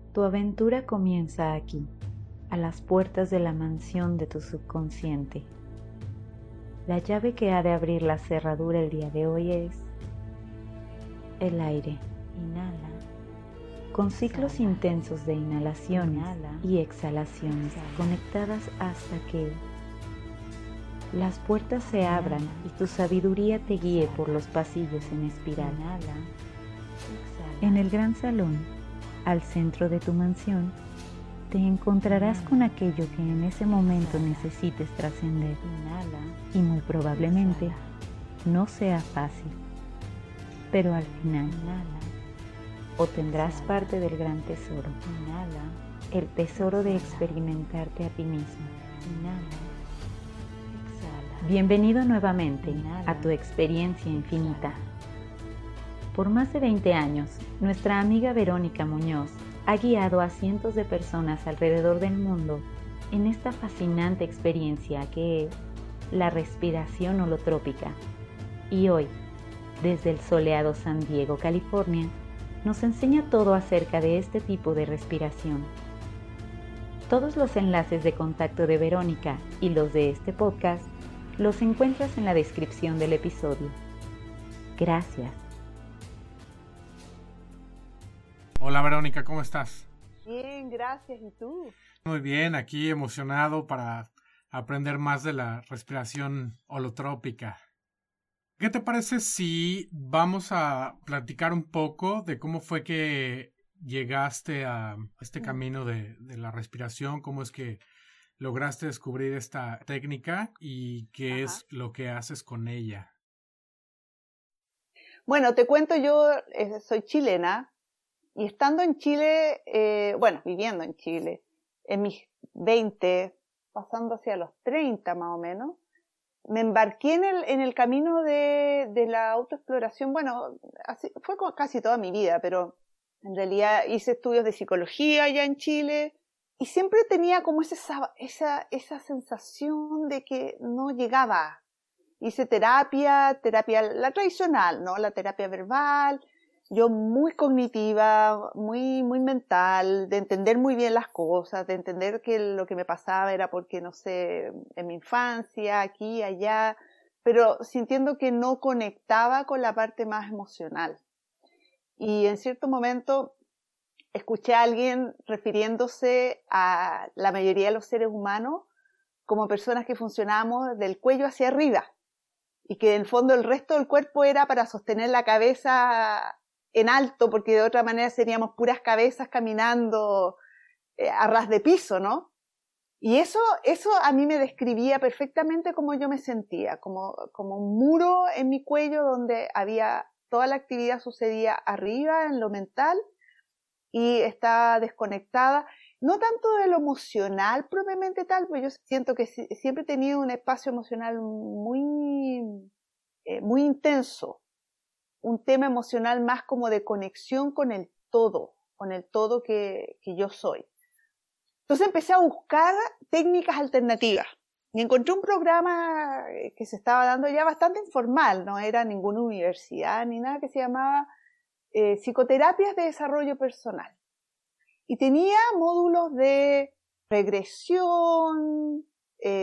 Tu aventura comienza aquí, a las puertas de la mansión de tu subconsciente. La llave que ha de abrir la cerradura el día de hoy es el aire. Inhala. Con ciclos intensos de inhalaciones y exhalaciones conectadas hasta que las puertas se abran y tu sabiduría te guíe por los pasillos en espiral. En el gran salón, al centro de tu mansión, te encontrarás con aquello que en ese momento necesites trascender y muy probablemente no sea fácil, pero al final obtendrás parte del gran tesoro, el tesoro de experimentarte a ti mismo. Bienvenido nuevamente a tu experiencia infinita. Por más de 20 años, nuestra amiga Verónica Muñoz ha guiado a cientos de personas alrededor del mundo en esta fascinante experiencia que es la respiración holotrópica. Y hoy, desde el soleado San Diego, California, nos enseña todo acerca de este tipo de respiración. Todos los enlaces de contacto de Verónica y los de este podcast los encuentras en la descripción del episodio. Gracias. Hola Verónica, ¿cómo estás? Bien, gracias. ¿Y tú? Muy bien, aquí emocionado para aprender más de la respiración holotrópica. ¿Qué te parece si vamos a platicar un poco de cómo fue que llegaste a este camino de la respiración? ¿Cómo es que lograste descubrir esta técnica y qué es lo que haces con ella? Bueno, te cuento, yo soy chilena y estando en Chile, viviendo en Chile, en mis 20, pasando hacia los 30 más o menos, me embarqué en el camino de la autoexploración. Bueno, fue casi toda mi vida, pero en realidad hice estudios de psicología allá en Chile y siempre tenía como esa sensación de que no llegaba. Hice terapia la tradicional, ¿no? La terapia verbal, yo muy cognitiva, muy mental, de entender muy bien las cosas, de entender que lo que me pasaba era porque, no sé, en mi infancia, aquí, allá, pero sintiendo que no conectaba con la parte más emocional. Y en cierto momento escuché a alguien refiriéndose a la mayoría de los seres humanos como personas que funcionamos del cuello hacia arriba, y que en el fondo el resto del cuerpo era para sostener la cabeza en alto, porque de otra manera seríamos puras cabezas caminando a ras de piso, ¿no? Y eso a mí me describía perfectamente cómo yo me sentía, como un muro en mi cuello donde toda la actividad sucedía arriba, en lo mental, y estaba desconectada, no tanto de lo emocional propiamente tal, pues yo siento que siempre he tenido un espacio emocional muy intenso, un tema emocional más como de conexión con el todo que yo soy. Entonces empecé a buscar técnicas alternativas y encontré un programa que se estaba dando ya bastante informal, no era ninguna universidad ni nada, que se llamaba Psicoterapias de Desarrollo Personal. Y tenía módulos de regresión,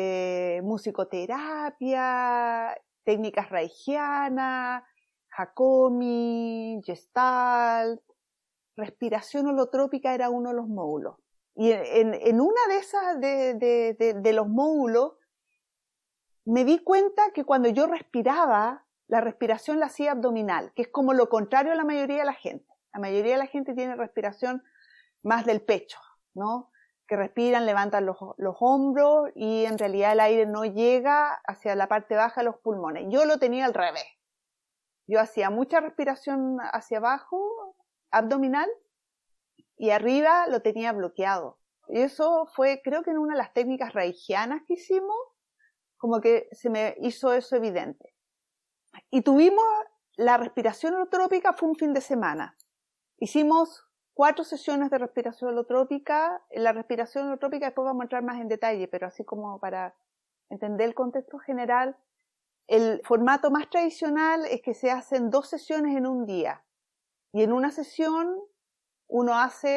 musicoterapia, técnicas reichianas, Hakomi, Gestalt, respiración holotrópica era uno de los módulos. Y en una de esas de los módulos me di cuenta que cuando yo respiraba, la respiración la hacía abdominal, que es como lo contrario a la mayoría de la gente. La mayoría de la gente tiene respiración más del pecho, ¿no? Que respiran, levantan los hombros y en realidad el aire no llega hacia la parte baja de los pulmones. Yo lo tenía al revés. Yo hacía mucha respiración hacia abajo, abdominal, y arriba lo tenía bloqueado. Y eso fue, creo que en una de las técnicas reichianas que hicimos, como que se me hizo eso evidente. Y tuvimos la respiración holotrópica, fue un fin de semana. Hicimos 4 sesiones de respiración holotrópica. La respiración holotrópica después vamos a entrar más en detalle, pero así como para entender el contexto general, el formato más tradicional es que se hacen 2 sesiones en un día. Y en una sesión uno hace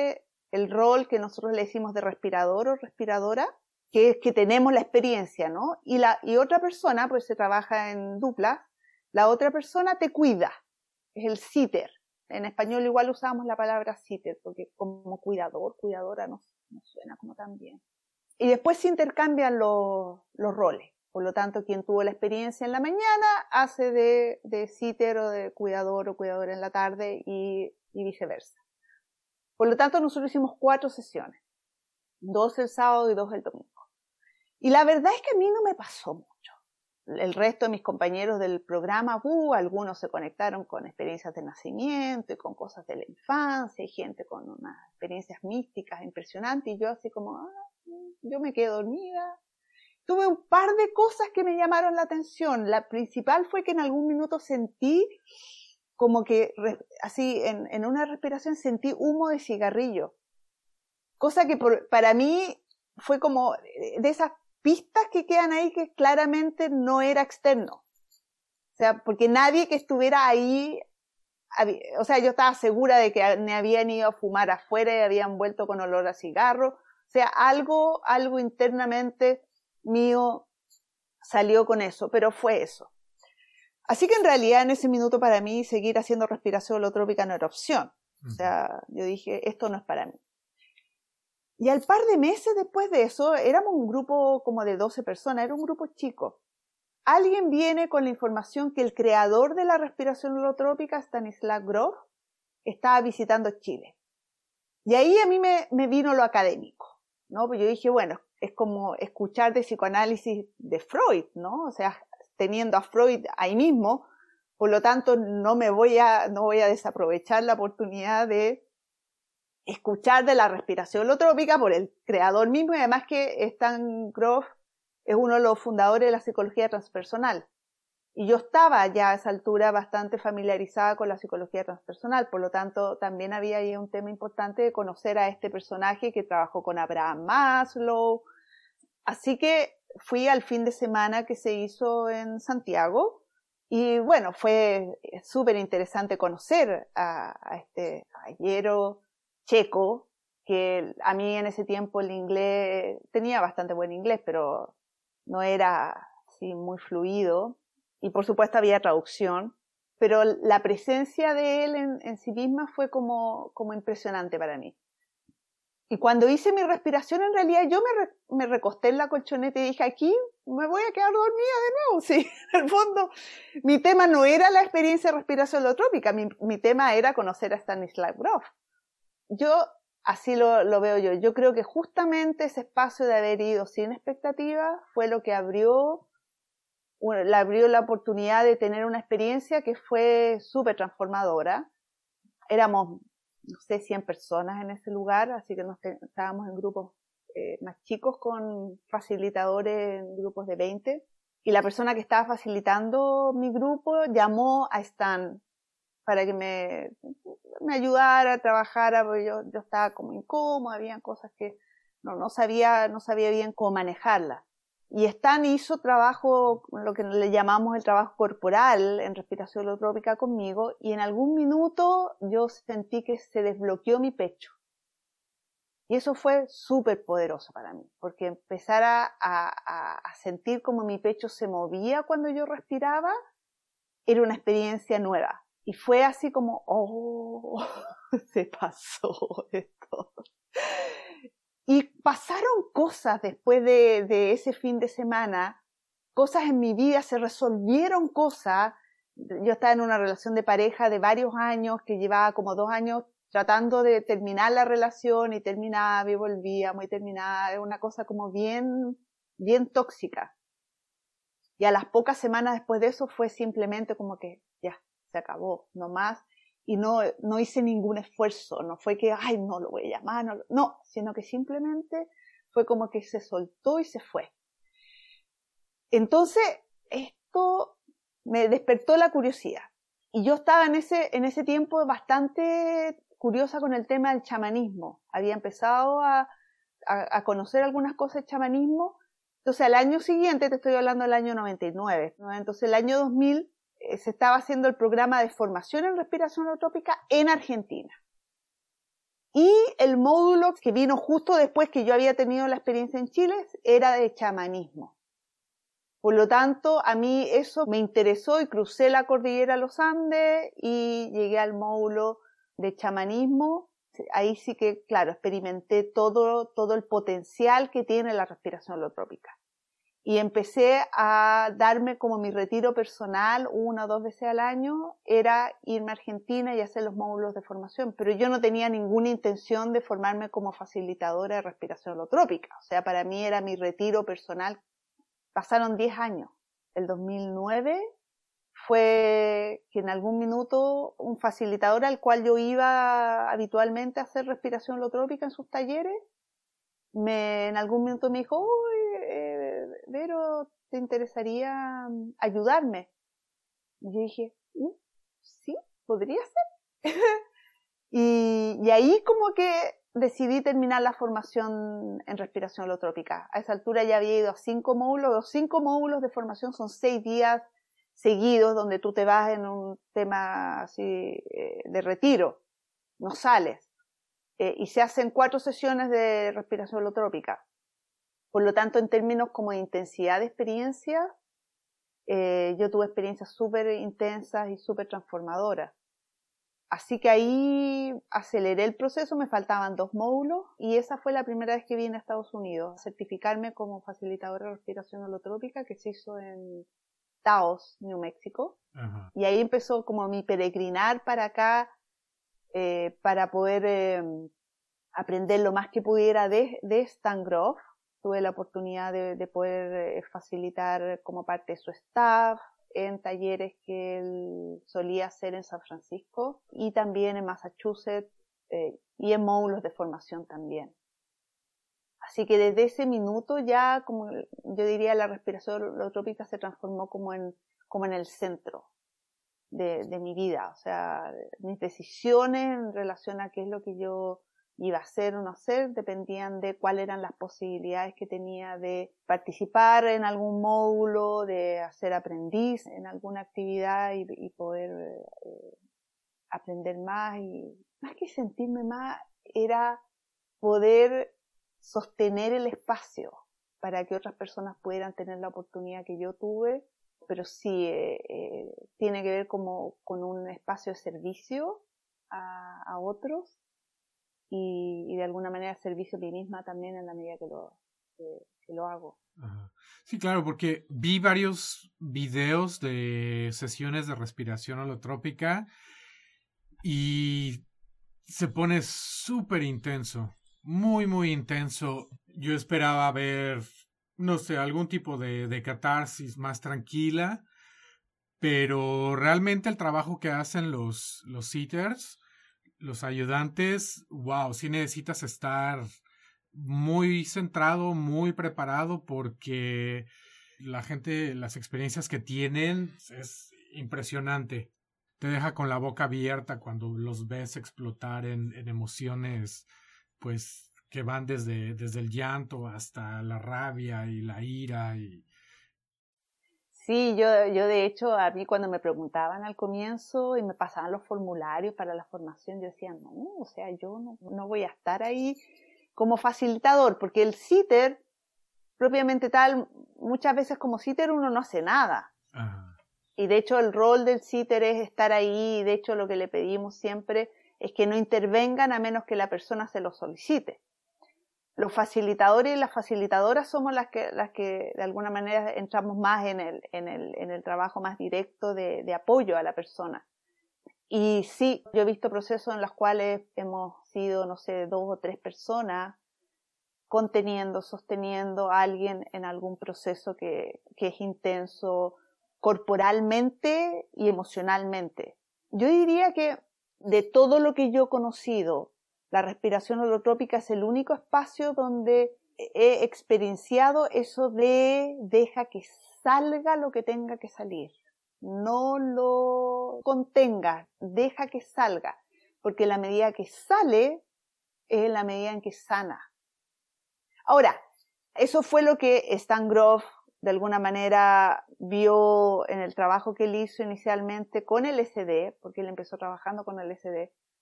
el rol que nosotros le decimos de respirador o respiradora, que es que tenemos la experiencia, ¿no? Y otra persona, pues se trabaja en dupla, la otra persona te cuida, es el sitter. En español igual usamos la palabra sitter, porque como cuidador, cuidadora no suena como tan bien. Y después se intercambian los roles. Por lo tanto, quien tuvo la experiencia en la mañana hace de sitter o de cuidador o cuidadora en la tarde y viceversa. Por lo tanto, nosotros hicimos 4 sesiones. 2 el sábado y 2 el domingo. Y la verdad es que a mí no me pasó mucho. El resto de mis compañeros del programa, algunos se conectaron con experiencias de nacimiento y con cosas de la infancia, y gente con unas experiencias místicas impresionantes, y yo así como, yo me quedé dormida. Tuve un par de cosas que me llamaron la atención. La principal fue que en algún minuto sentí como que, así, en una respiración sentí humo de cigarrillo. Cosa que para mí fue como de esas pistas que quedan ahí que claramente no era externo. O sea, porque nadie que estuviera ahí, o sea, yo estaba segura de que me habían ido a fumar afuera y habían vuelto con olor a cigarro. O sea, algo internamente mío salió con eso, pero fue eso. Así que en realidad en ese minuto para mí seguir haciendo respiración holotrópica no era opción. O sea, yo dije, esto no es para mí. Y al par de meses después de eso, éramos un grupo como de 12 personas, era un grupo chico. Alguien viene con la información que el creador de la respiración holotrópica, Stanislav Grof, estaba visitando Chile. Y ahí a mí me vino lo académico, ¿no? Pues yo dije, bueno, es como escuchar de psicoanálisis de Freud, ¿no? O sea, teniendo a Freud ahí mismo, por lo tanto no voy a desaprovechar la oportunidad de escuchar de la respiración holotrópica por el creador mismo, y además que Stan Grof es uno de los fundadores de la psicología transpersonal. Y yo estaba ya a esa altura bastante familiarizada con la psicología transpersonal, por lo tanto también había ahí un tema importante de conocer a este personaje que trabajó con Abraham Maslow. Así que fui al fin de semana que se hizo en Santiago, y bueno, fue súper interesante conocer a este caballero checo, que a mí en ese tiempo el inglés, tenía bastante buen inglés, pero no era así muy fluido, y por supuesto había traducción, pero la presencia de él en sí misma fue como impresionante para mí. Y cuando hice mi respiración, en realidad yo me recosté en la colchoneta y dije, aquí me voy a quedar dormida de nuevo. Sí, en el fondo, mi tema no era la experiencia de respiración holotrópica, mi tema era conocer a Stanislav Grof. Yo, así lo veo yo. Yo creo que justamente ese espacio de haber ido sin expectativas fue lo que abrió la oportunidad de tener una experiencia que fue súper transformadora. Éramos, no sé, 100 personas en ese lugar, así que estábamos en grupos más chicos con facilitadores en grupos de 20. Y la persona que estaba facilitando mi grupo llamó a Stan para que me ayudara, trabajara, porque yo estaba como incómoda, había cosas que no sabía bien cómo manejarlas. Y Stan hizo trabajo, lo que le llamamos el trabajo corporal en respiración holotrópica conmigo, y en algún minuto yo sentí que se desbloqueó mi pecho. Y eso fue súper poderoso para mí, porque empezar a sentir como mi pecho se movía cuando yo respiraba, era una experiencia nueva. Y fue así como, se pasó esto. Y pasaron cosas después de ese fin de semana, cosas en mi vida, se resolvieron cosas. Yo estaba en una relación de pareja de varios años, que llevaba como 2 años tratando de terminar la relación, y terminaba y volvíamos y terminaba. Era una cosa como bien tóxica. Y a las pocas semanas después de eso fue simplemente como que ya, se acabó, no más. Y no hice ningún esfuerzo, no fue que, no lo voy a llamar, no, sino que simplemente fue como que se soltó y se fue. Entonces, esto me despertó la curiosidad. Y yo estaba en ese tiempo bastante curiosa con el tema del chamanismo. Había empezado a conocer algunas cosas de chamanismo. Entonces, al año siguiente, te estoy hablando del año 99, ¿no? Entonces, el año 2000, se estaba haciendo el programa de formación en respiración holotrópica en Argentina. Y el módulo que vino justo después que yo había tenido la experiencia en Chile era de chamanismo. Por lo tanto, a mí eso me interesó y crucé la cordillera de los Andes y llegué al módulo de chamanismo. Ahí sí que, claro, experimenté todo el potencial que tiene la respiración holotrópica. Y empecé a darme como mi retiro personal 1 o 2 veces al año, era irme a Argentina y hacer los módulos de formación. Pero yo no tenía ninguna intención de formarme como facilitadora de respiración holotrópica. O sea, para mí era mi retiro personal. Pasaron 10 años. El 2009 fue que en algún minuto un facilitador al cual yo iba habitualmente a hacer respiración holotrópica en sus talleres, en algún minuto me dijo, Vero, ¿te interesaría ayudarme? Y yo dije, sí, podría ser. y ahí como que decidí terminar la formación en respiración holotrópica. A esa altura ya había ido a 5 módulos. Los 5 módulos de formación son 6 días seguidos donde tú te vas en un tema así de retiro, no sales. Y se hacen 4 sesiones de respiración holotrópica. Por lo tanto, en términos como de intensidad de experiencia, yo tuve experiencias súper intensas y súper transformadoras. Así que ahí aceleré el proceso, me faltaban 2 módulos y esa fue la primera vez que vine a Estados Unidos a certificarme como facilitadora de respiración holotrópica, que se hizo en Taos, New Mexico. Uh-huh. Y ahí empezó como mi peregrinar para acá, para poder aprender lo más que pudiera de Stan Grof. Tuve la oportunidad de poder facilitar como parte de su staff en talleres que él solía hacer en San Francisco y también en Massachusetts y en módulos de formación también. Así que desde ese minuto ya, como yo diría, la respiración holotrópica se transformó como en el centro de mi vida. O sea, mis decisiones en relación a qué es lo que yo iba a hacer o no hacer dependían de cuáles eran las posibilidades que tenía de participar en algún módulo, de hacer aprendiz en alguna actividad y poder aprender más. Y más que sentirme más, era poder sostener el espacio para que otras personas pudieran tener la oportunidad que yo tuve, pero sí tiene que ver como con un espacio de servicio a otros y de alguna manera servicio a mí misma también en la medida que lo hago. Ajá. Sí, claro, porque vi varios videos de sesiones de respiración holotrópica y se pone súper intenso, muy, muy intenso. Yo esperaba ver, no sé, algún tipo de catarsis más tranquila, pero realmente el trabajo que hacen los sitters, los ayudantes, wow, sí necesitas estar muy centrado, muy preparado, porque la gente, las experiencias que tienen es impresionante. Te deja con la boca abierta cuando los ves explotar en emociones, pues, que van desde el llanto hasta la rabia y la ira. Sí, yo de hecho, a mí cuando me preguntaban al comienzo y me pasaban los formularios para la formación, yo decía, no, o sea, yo no voy a estar ahí como facilitador, porque el sitter, propiamente tal, muchas veces como sitter uno no hace nada. Ajá. Y de hecho el rol del sitter es estar ahí, y de hecho lo que le pedimos siempre es que no intervengan a menos que la persona se lo solicite. Los facilitadores y las facilitadoras somos las que de alguna manera entramos más en el trabajo más directo de apoyo a la persona. Y sí, yo he visto procesos en los cuales hemos sido, no sé, 2 o 3 personas conteniendo, sosteniendo a alguien en algún proceso que es intenso corporalmente y emocionalmente. Yo diría que de todo lo que yo he conocido, la respiración holotrópica es el único espacio donde he experienciado eso de deja que salga lo que tenga que salir. No lo contenga, deja que salga. Porque la medida que sale es la medida en que sana. Ahora, eso fue lo que Stan Grof de alguna manera vio en el trabajo que él hizo inicialmente con LSD, porque él empezó trabajando con LSD,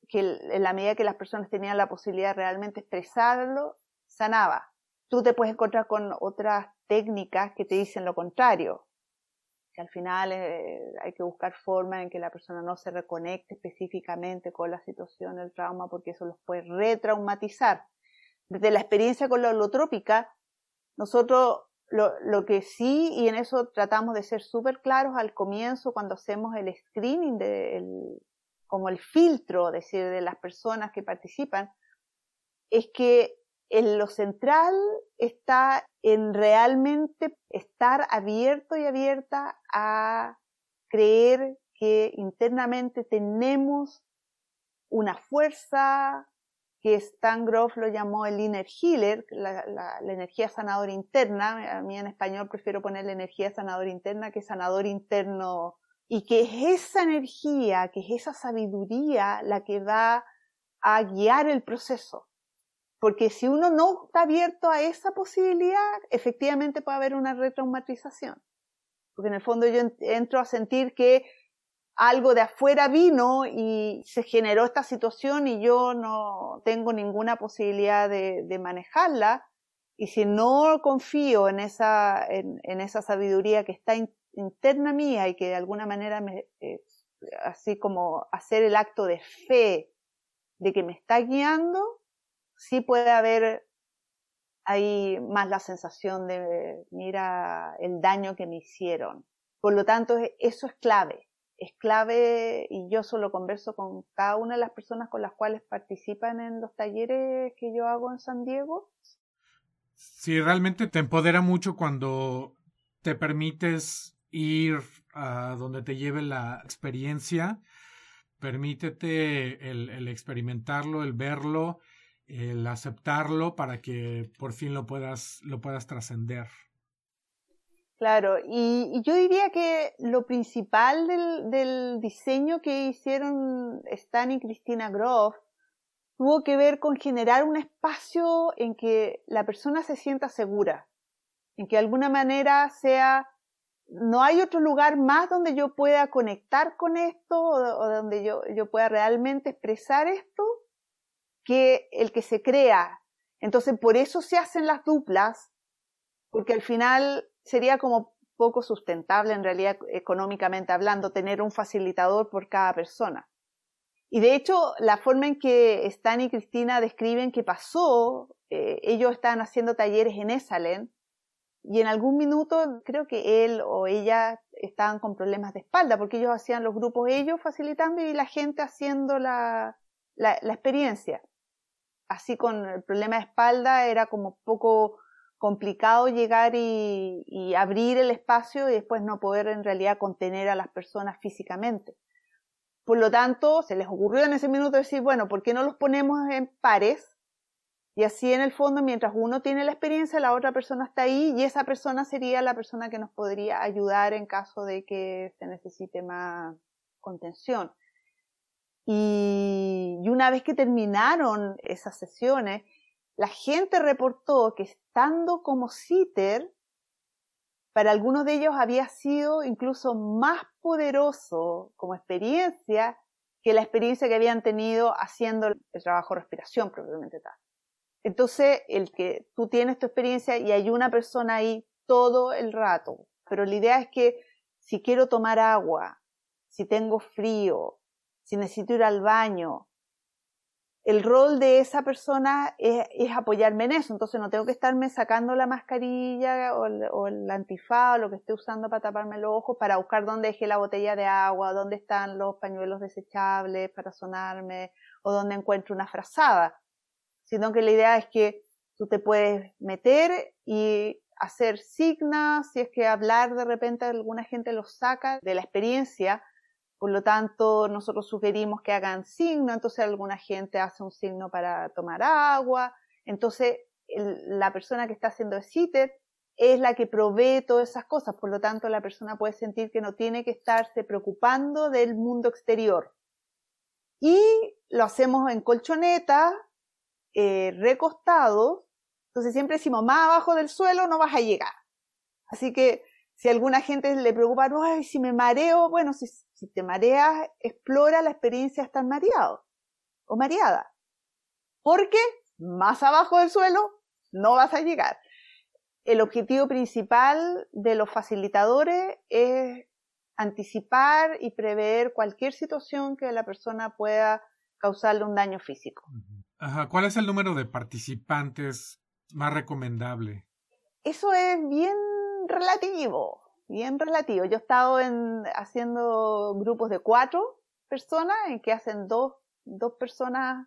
que en la medida que las personas tenían la posibilidad de realmente expresarlo, sanaba. Tú te puedes encontrar con otras técnicas que te dicen lo contrario, que al final hay que buscar formas en que la persona no se reconecte específicamente con la situación, el trauma, porque eso los puede retraumatizar. Desde la experiencia con la holotrópica, nosotros lo que sí, y en eso tratamos de ser súper claros al comienzo cuando hacemos el screening, como el filtro, es decir, de las personas que participan, es que lo central está en realmente estar abierto y abierta a creer que internamente tenemos una fuerza que Stan Grof lo llamó el inner healer, la energía sanadora interna. A mí en español prefiero poner la energía sanadora interna que sanador interno, y que es esa energía, que es esa sabiduría la que va a guiar el proceso. Porque si uno no está abierto a esa posibilidad, efectivamente puede haber una retraumatización. Porque en el fondo yo entro a sentir que algo de afuera vino y se generó esta situación y yo no tengo ninguna posibilidad de manejarla. Y si no confío en esa sabiduría que está interna mía y que de alguna manera así como hacer el acto de fe de que me está guiando, sí puede haber ahí más la sensación de, mira el daño que me hicieron. Por lo tanto, eso es clave, y yo solo converso con cada una de las personas con las cuales participan en los talleres que yo hago en San Diego. Sí, realmente te empodera mucho cuando te permites ir a donde te lleve la experiencia. Permítete el experimentarlo, el verlo, el aceptarlo para que por fin lo puedas trascender. Claro, y yo diría que lo principal del diseño que hicieron Stan y Christina Grof tuvo que ver con generar un espacio en que la persona se sienta segura, en que de alguna manera no hay otro lugar más donde yo pueda conectar con esto o donde yo pueda realmente expresar esto que el que se crea. Entonces por eso se hacen las duplas, porque al final sería como poco sustentable en realidad económicamente hablando tener un facilitador por cada persona. Y de hecho la forma en que Stan y Cristina describen que pasó, ellos estaban haciendo talleres en Esalen y en algún minuto creo que él o ella estaban con problemas de espalda porque ellos hacían los grupos ellos facilitando y la gente haciendo la experiencia. Así con el problema de espalda era como poco complicado llegar y abrir el espacio y después no poder en realidad contener a las personas físicamente. Por lo tanto, se les ocurrió en ese minuto decir, bueno, ¿por qué no los ponemos en pares? Y así en el fondo, mientras uno tiene la experiencia, la otra persona está ahí y esa persona sería la persona que nos podría ayudar en caso de que se necesite más contención. Y una vez que terminaron esas sesiones, la gente reportó que estando como sitter, para algunos de ellos había sido incluso más poderoso como experiencia que la experiencia que habían tenido haciendo el trabajo de respiración propiamente tal. Entonces, el que tú tienes tu experiencia y hay una persona ahí todo el rato, pero la idea es que si quiero tomar agua, si tengo frío, si necesito ir al baño, el rol de esa persona es apoyarme en eso. Entonces no tengo que estarme sacando la mascarilla o el antifaz o lo que esté usando para taparme los ojos para buscar dónde dejé la botella de agua, dónde están los pañuelos desechables para sonarme o dónde encuentro una frazada. Sino que la idea es que tú te puedes meter y hacer signos, si es que hablar de repente alguna gente los saca de la experiencia. Por lo tanto, nosotros sugerimos que hagan signo, entonces alguna gente hace un signo para tomar agua. Entonces, la persona que está haciendo el sitter es la que provee todas esas cosas. Por lo tanto, la persona puede sentir que no tiene que estarse preocupando del mundo exterior. Y lo hacemos en colchoneta, recostado. Entonces siempre decimos, más abajo del suelo no vas a llegar. Así que si a alguna gente le preocupa, ay, si me mareo, bueno, si te mareas, explora la experiencia de estar mareado. o mareada, porque más abajo del suelo no vas a llegar. El objetivo principal de los facilitadores es anticipar y prever cualquier situación que la persona pueda causarle un daño físico. Ajá. ¿Cuál es el número de participantes más recomendable? Eso es bien relativo, bien relativo. Yo he estado haciendo grupos de 4 personas en que hacen dos personas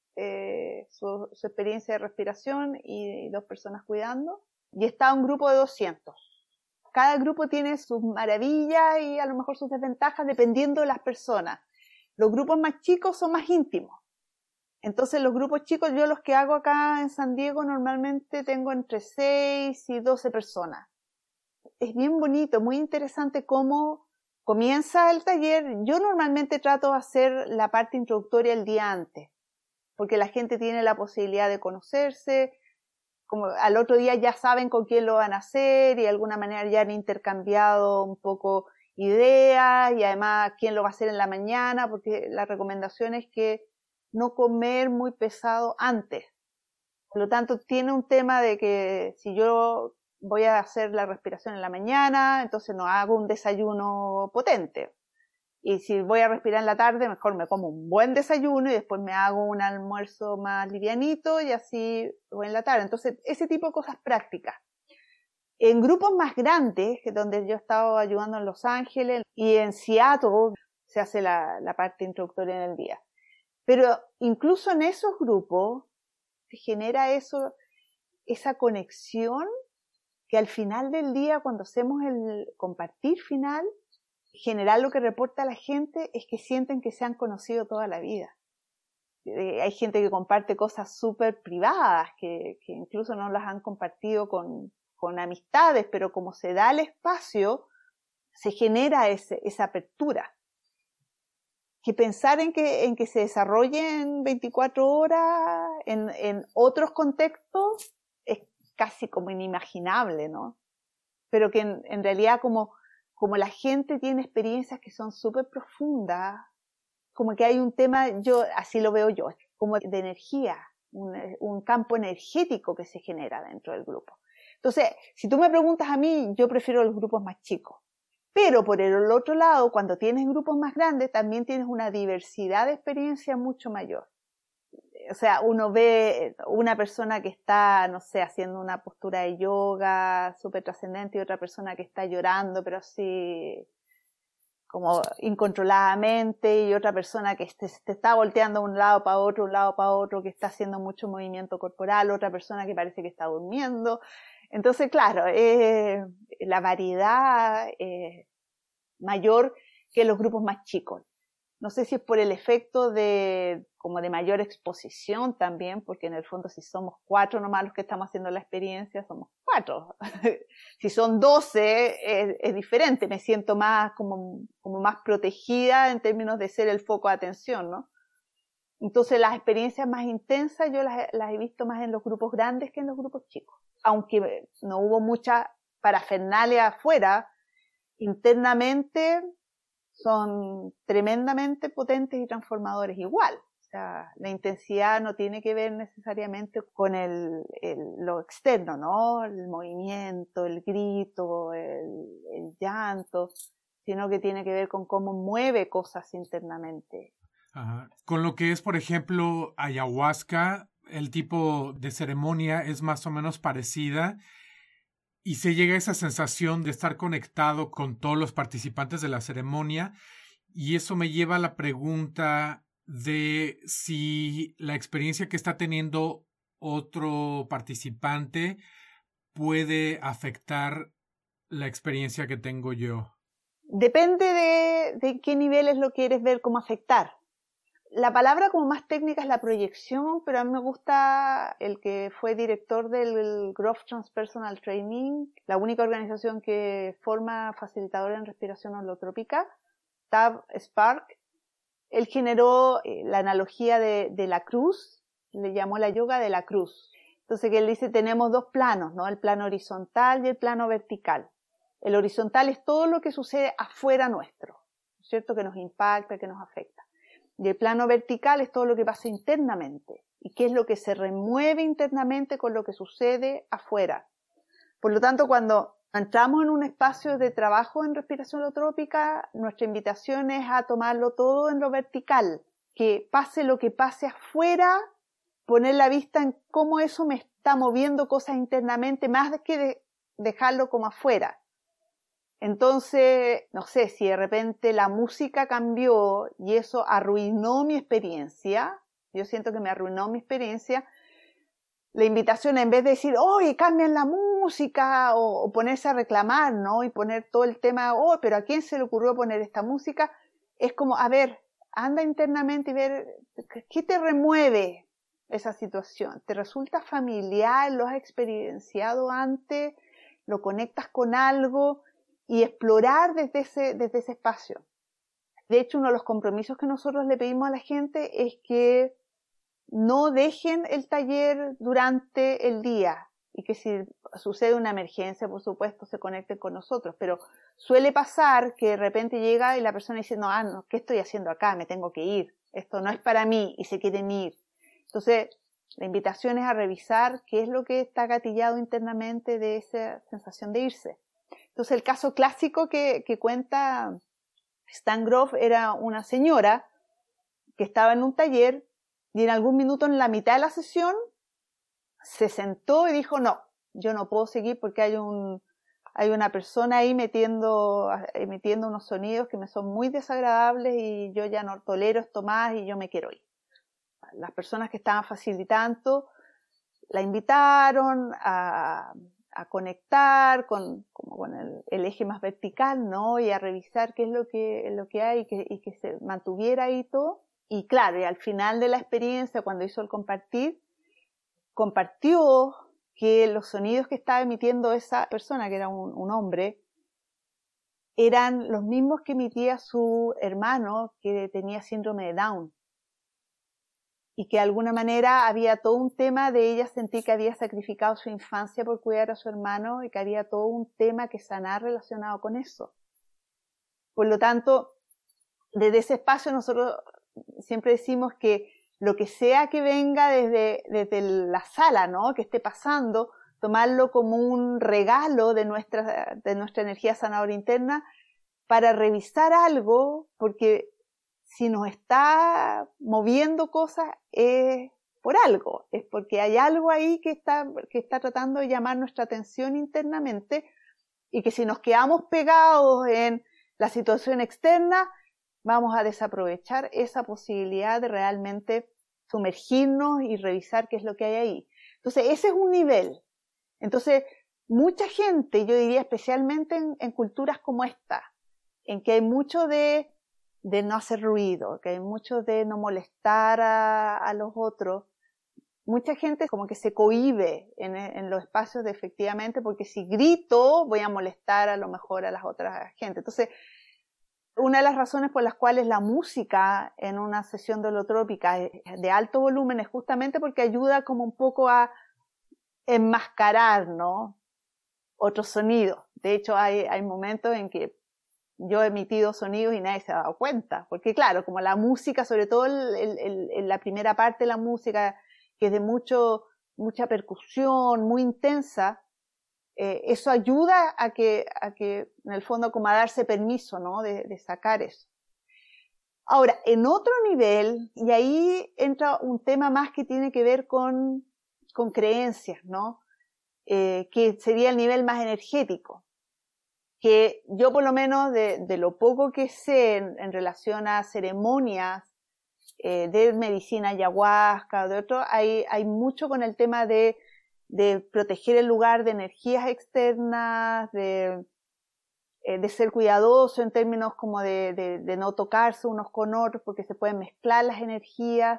su experiencia de respiración y 2 personas cuidando. Y he estado en un grupo de 200. Cada grupo tiene sus maravillas y a lo mejor sus desventajas dependiendo de las personas. Los grupos más chicos son más íntimos. Entonces los grupos chicos, yo los que hago acá en San Diego normalmente tengo entre 6 y 12 personas. Es bien bonito, muy interesante cómo comienza el taller. Yo normalmente trato de hacer la parte introductoria el día antes, porque la gente tiene la posibilidad de conocerse, como al otro día ya saben con quién lo van a hacer y de alguna manera ya han intercambiado un poco ideas y además quién lo va a hacer en la mañana, porque la recomendación es que no comer muy pesado antes. Por lo tanto, tiene un tema de que si yo voy a hacer la respiración en la mañana, entonces no hago un desayuno potente. Y si voy a respirar en la tarde, mejor me como un buen desayuno y después me hago un almuerzo más livianito y así voy en la tarde. Entonces, ese tipo de cosas prácticas. En grupos más grandes, donde yo he estado ayudando en Los Ángeles y en Seattle, se hace la parte introductoria en el día. Pero incluso en esos grupos se genera esa conexión que al final del día, cuando hacemos el compartir final, en general lo que reporta la gente es que sienten que se han conocido toda la vida. Hay gente que comparte cosas súper privadas, que incluso no las han compartido con amistades, pero como se da el espacio, se genera esa apertura. Que pensar en que se desarrolle en 24 horas en otros contextos es casi como inimaginable, ¿no? Pero que en realidad como la gente tiene experiencias que son súper profundas, como que hay un tema, así lo veo yo, como de energía, un campo energético que se genera dentro del grupo. Entonces, si tú me preguntas a mí, yo prefiero los grupos más chicos. Pero por el otro lado, cuando tienes grupos más grandes, también tienes una diversidad de experiencia mucho mayor. O sea, uno ve una persona que está, no sé, haciendo una postura de yoga súper trascendente y otra persona que está llorando, pero así como incontroladamente, y otra persona que te está volteando de un lado para otro, que está haciendo mucho movimiento corporal, otra persona que parece que está durmiendo. Entonces, claro, la variedad es mayor que los grupos más chicos. No sé si es por el efecto como de mayor exposición también, porque en el fondo si somos 4 nomás los que estamos haciendo la experiencia, somos 4. Si son 12 es diferente, me siento más como más protegida en términos de ser el foco de atención, ¿no? Entonces las experiencias más intensas yo las he visto más en los grupos grandes que en los grupos chicos. Aunque no hubo mucha parafernalia afuera, internamente son tremendamente potentes y transformadores igual. O sea, la intensidad no tiene que ver necesariamente con lo externo, ¿no? El movimiento, el grito, el llanto, sino que tiene que ver con cómo mueve cosas internamente. Ajá. Con lo que es, por ejemplo, ayahuasca, el tipo de ceremonia es más o menos parecida y se llega a esa sensación de estar conectado con todos los participantes de la ceremonia, y eso me lleva a la pregunta de si la experiencia que está teniendo otro participante puede afectar la experiencia que tengo yo. Depende de qué niveles lo quieres ver cómo afectar. La palabra como más técnica es la proyección, pero a mí me gusta el que fue director del Growth Transpersonal Training, la única organización que forma facilitadores en respiración holotrópica, Tab Spark. Él generó la analogía de la cruz, le llamó la yoga de la cruz. Entonces que él dice, tenemos 2 planos, ¿no? El plano horizontal y el plano vertical. El horizontal es todo lo que sucede afuera nuestro, ¿cierto? Que nos impacta, que nos afecta. Y el plano vertical es todo lo que pasa internamente. Y qué es lo que se remueve internamente con lo que sucede afuera. Por lo tanto, cuando entramos en un espacio de trabajo en respiración holotrópica, nuestra invitación es a tomarlo todo en lo vertical. Que pase lo que pase afuera, poner la vista en cómo eso me está moviendo cosas internamente, más que dejarlo como afuera. Entonces, no sé, si de repente la música cambió y eso arruinó mi experiencia, yo siento que me arruinó mi experiencia, la invitación en vez de decir, oye, cambian la música, o ponerse a reclamar, ¿no? Y poner todo el tema, oh, pero ¿a quién se le ocurrió poner esta música? Es como, a ver, anda internamente y ver, ¿qué te remueve esa situación? ¿Te resulta familiar? ¿Lo has experienciado antes? ¿Lo conectas con algo? Y explorar desde ese espacio. De hecho, uno de los compromisos que nosotros le pedimos a la gente es que no dejen el taller durante el día y que si sucede una emergencia, por supuesto, se conecten con nosotros. Pero suele pasar que de repente llega y la persona dice, no, ¿qué estoy haciendo acá? Me tengo que ir. Esto no es para mí y se quieren ir. Entonces, la invitación es a revisar qué es lo que está gatillado internamente de esa sensación de irse. Entonces, el caso clásico que cuenta Stan Grof era una señora que estaba en un taller y en algún minuto en la mitad de la sesión se sentó y dijo, no, yo no puedo seguir porque hay una persona ahí emitiendo unos sonidos que me son muy desagradables y yo ya no tolero esto más y yo me quiero ir. Las personas que estaban facilitando la invitaron a conectar con el eje más vertical, ¿no? Y a revisar qué es lo que hay y que se mantuviera ahí todo. Y claro, y al final de la experiencia, cuando hizo el compartió que los sonidos que estaba emitiendo esa persona, que era un hombre, eran los mismos que emitía su hermano, que tenía síndrome de Down. Y que de alguna manera había todo un tema de ella sentir que había sacrificado su infancia por cuidar a su hermano y que había todo un tema que sanar relacionado con eso. Por lo tanto, desde ese espacio nosotros siempre decimos que lo que sea que venga desde la sala, ¿no? Que esté pasando, tomarlo como un regalo de nuestra energía sanadora interna para revisar algo, porque si nos está moviendo cosas es por algo, es porque hay algo ahí que está tratando de llamar nuestra atención internamente y que si nos quedamos pegados en la situación externa, vamos a desaprovechar esa posibilidad de realmente sumergirnos y revisar qué es lo que hay ahí. Entonces, ese es un nivel. Entonces, mucha gente, yo diría especialmente en culturas como esta, en que hay mucho de no hacer ruido, que hay mucho de no molestar a los otros. Mucha gente como que se cohíbe en los espacios de efectivamente, porque si grito voy a molestar a lo mejor a las otras gente. Entonces, una de las razones por las cuales la música en una sesión de holotrópica de alto volumen es justamente porque ayuda como un poco a enmascarar, ¿no? Otros sonidos. De hecho, hay momentos en que yo he emitido sonidos y nadie se ha dado cuenta, porque claro, como la música, sobre todo la primera parte de la música, que es de mucha percusión, muy intensa, eso ayuda a que en el fondo como a darse permiso, ¿no? De sacar eso. Ahora, en otro nivel, y ahí entra un tema más que tiene que ver con creencias, ¿no? Que sería el nivel más energético. Que yo por lo menos de lo poco que sé en relación a ceremonias de medicina ayahuasca, de otro, hay mucho con el tema de proteger el lugar de energías externas, de ser cuidadoso en términos como de no tocarse unos con otros porque se pueden mezclar las energías.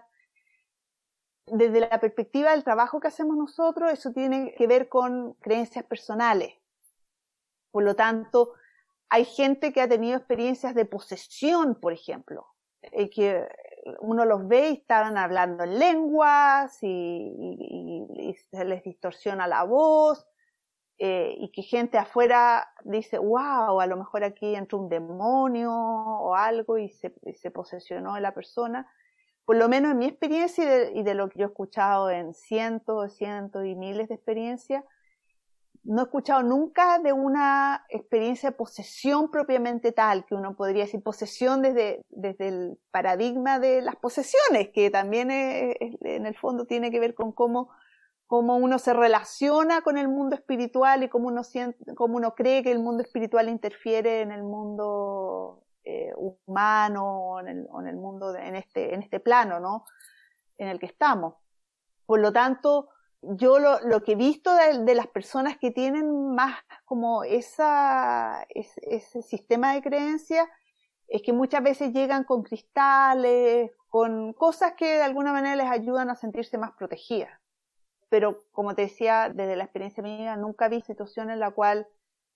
Desde la perspectiva del trabajo que hacemos nosotros, eso tiene que ver con creencias personales. Por lo tanto, hay gente que ha tenido experiencias de posesión, por ejemplo, que uno los ve y estaban hablando en lenguas y se les distorsiona la voz. y que gente afuera dice, wow, a lo mejor aquí entró un demonio o algo y se posesionó de la persona. Por lo menos en mi experiencia y de lo que yo he escuchado en cientos y miles de experiencias, no he escuchado nunca de una experiencia de posesión propiamente tal, que uno podría decir posesión desde el paradigma de las posesiones, que también en el fondo tiene que ver con cómo uno se relaciona con el mundo espiritual y cómo uno cree que el mundo espiritual interfiere en el mundo humano o en el mundo en este plano, ¿no? En el que estamos. Por lo tanto, yo lo que he visto de las personas que tienen más como ese sistema de creencias es que muchas veces llegan con cristales, con cosas que de alguna manera les ayudan a sentirse más protegidas. Pero como te decía, desde la experiencia mía, nunca vi situación en la cual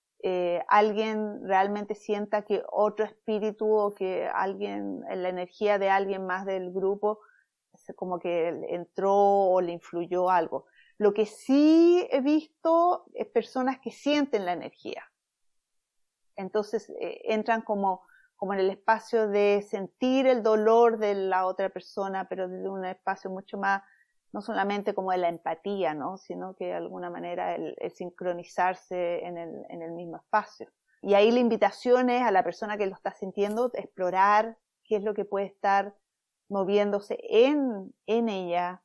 alguien realmente sienta que otro espíritu o que la energía de alguien más del grupo como que entró o le influyó algo. Lo que sí he visto es personas que sienten la energía. Entonces entran como en el espacio de sentir el dolor de la otra persona, pero desde un espacio mucho más, no solamente como de la empatía, ¿no? Sino que de alguna manera el sincronizarse en el mismo espacio. Y ahí la invitación es a la persona que lo está sintiendo, explorar qué es lo que puede estar moviéndose en ella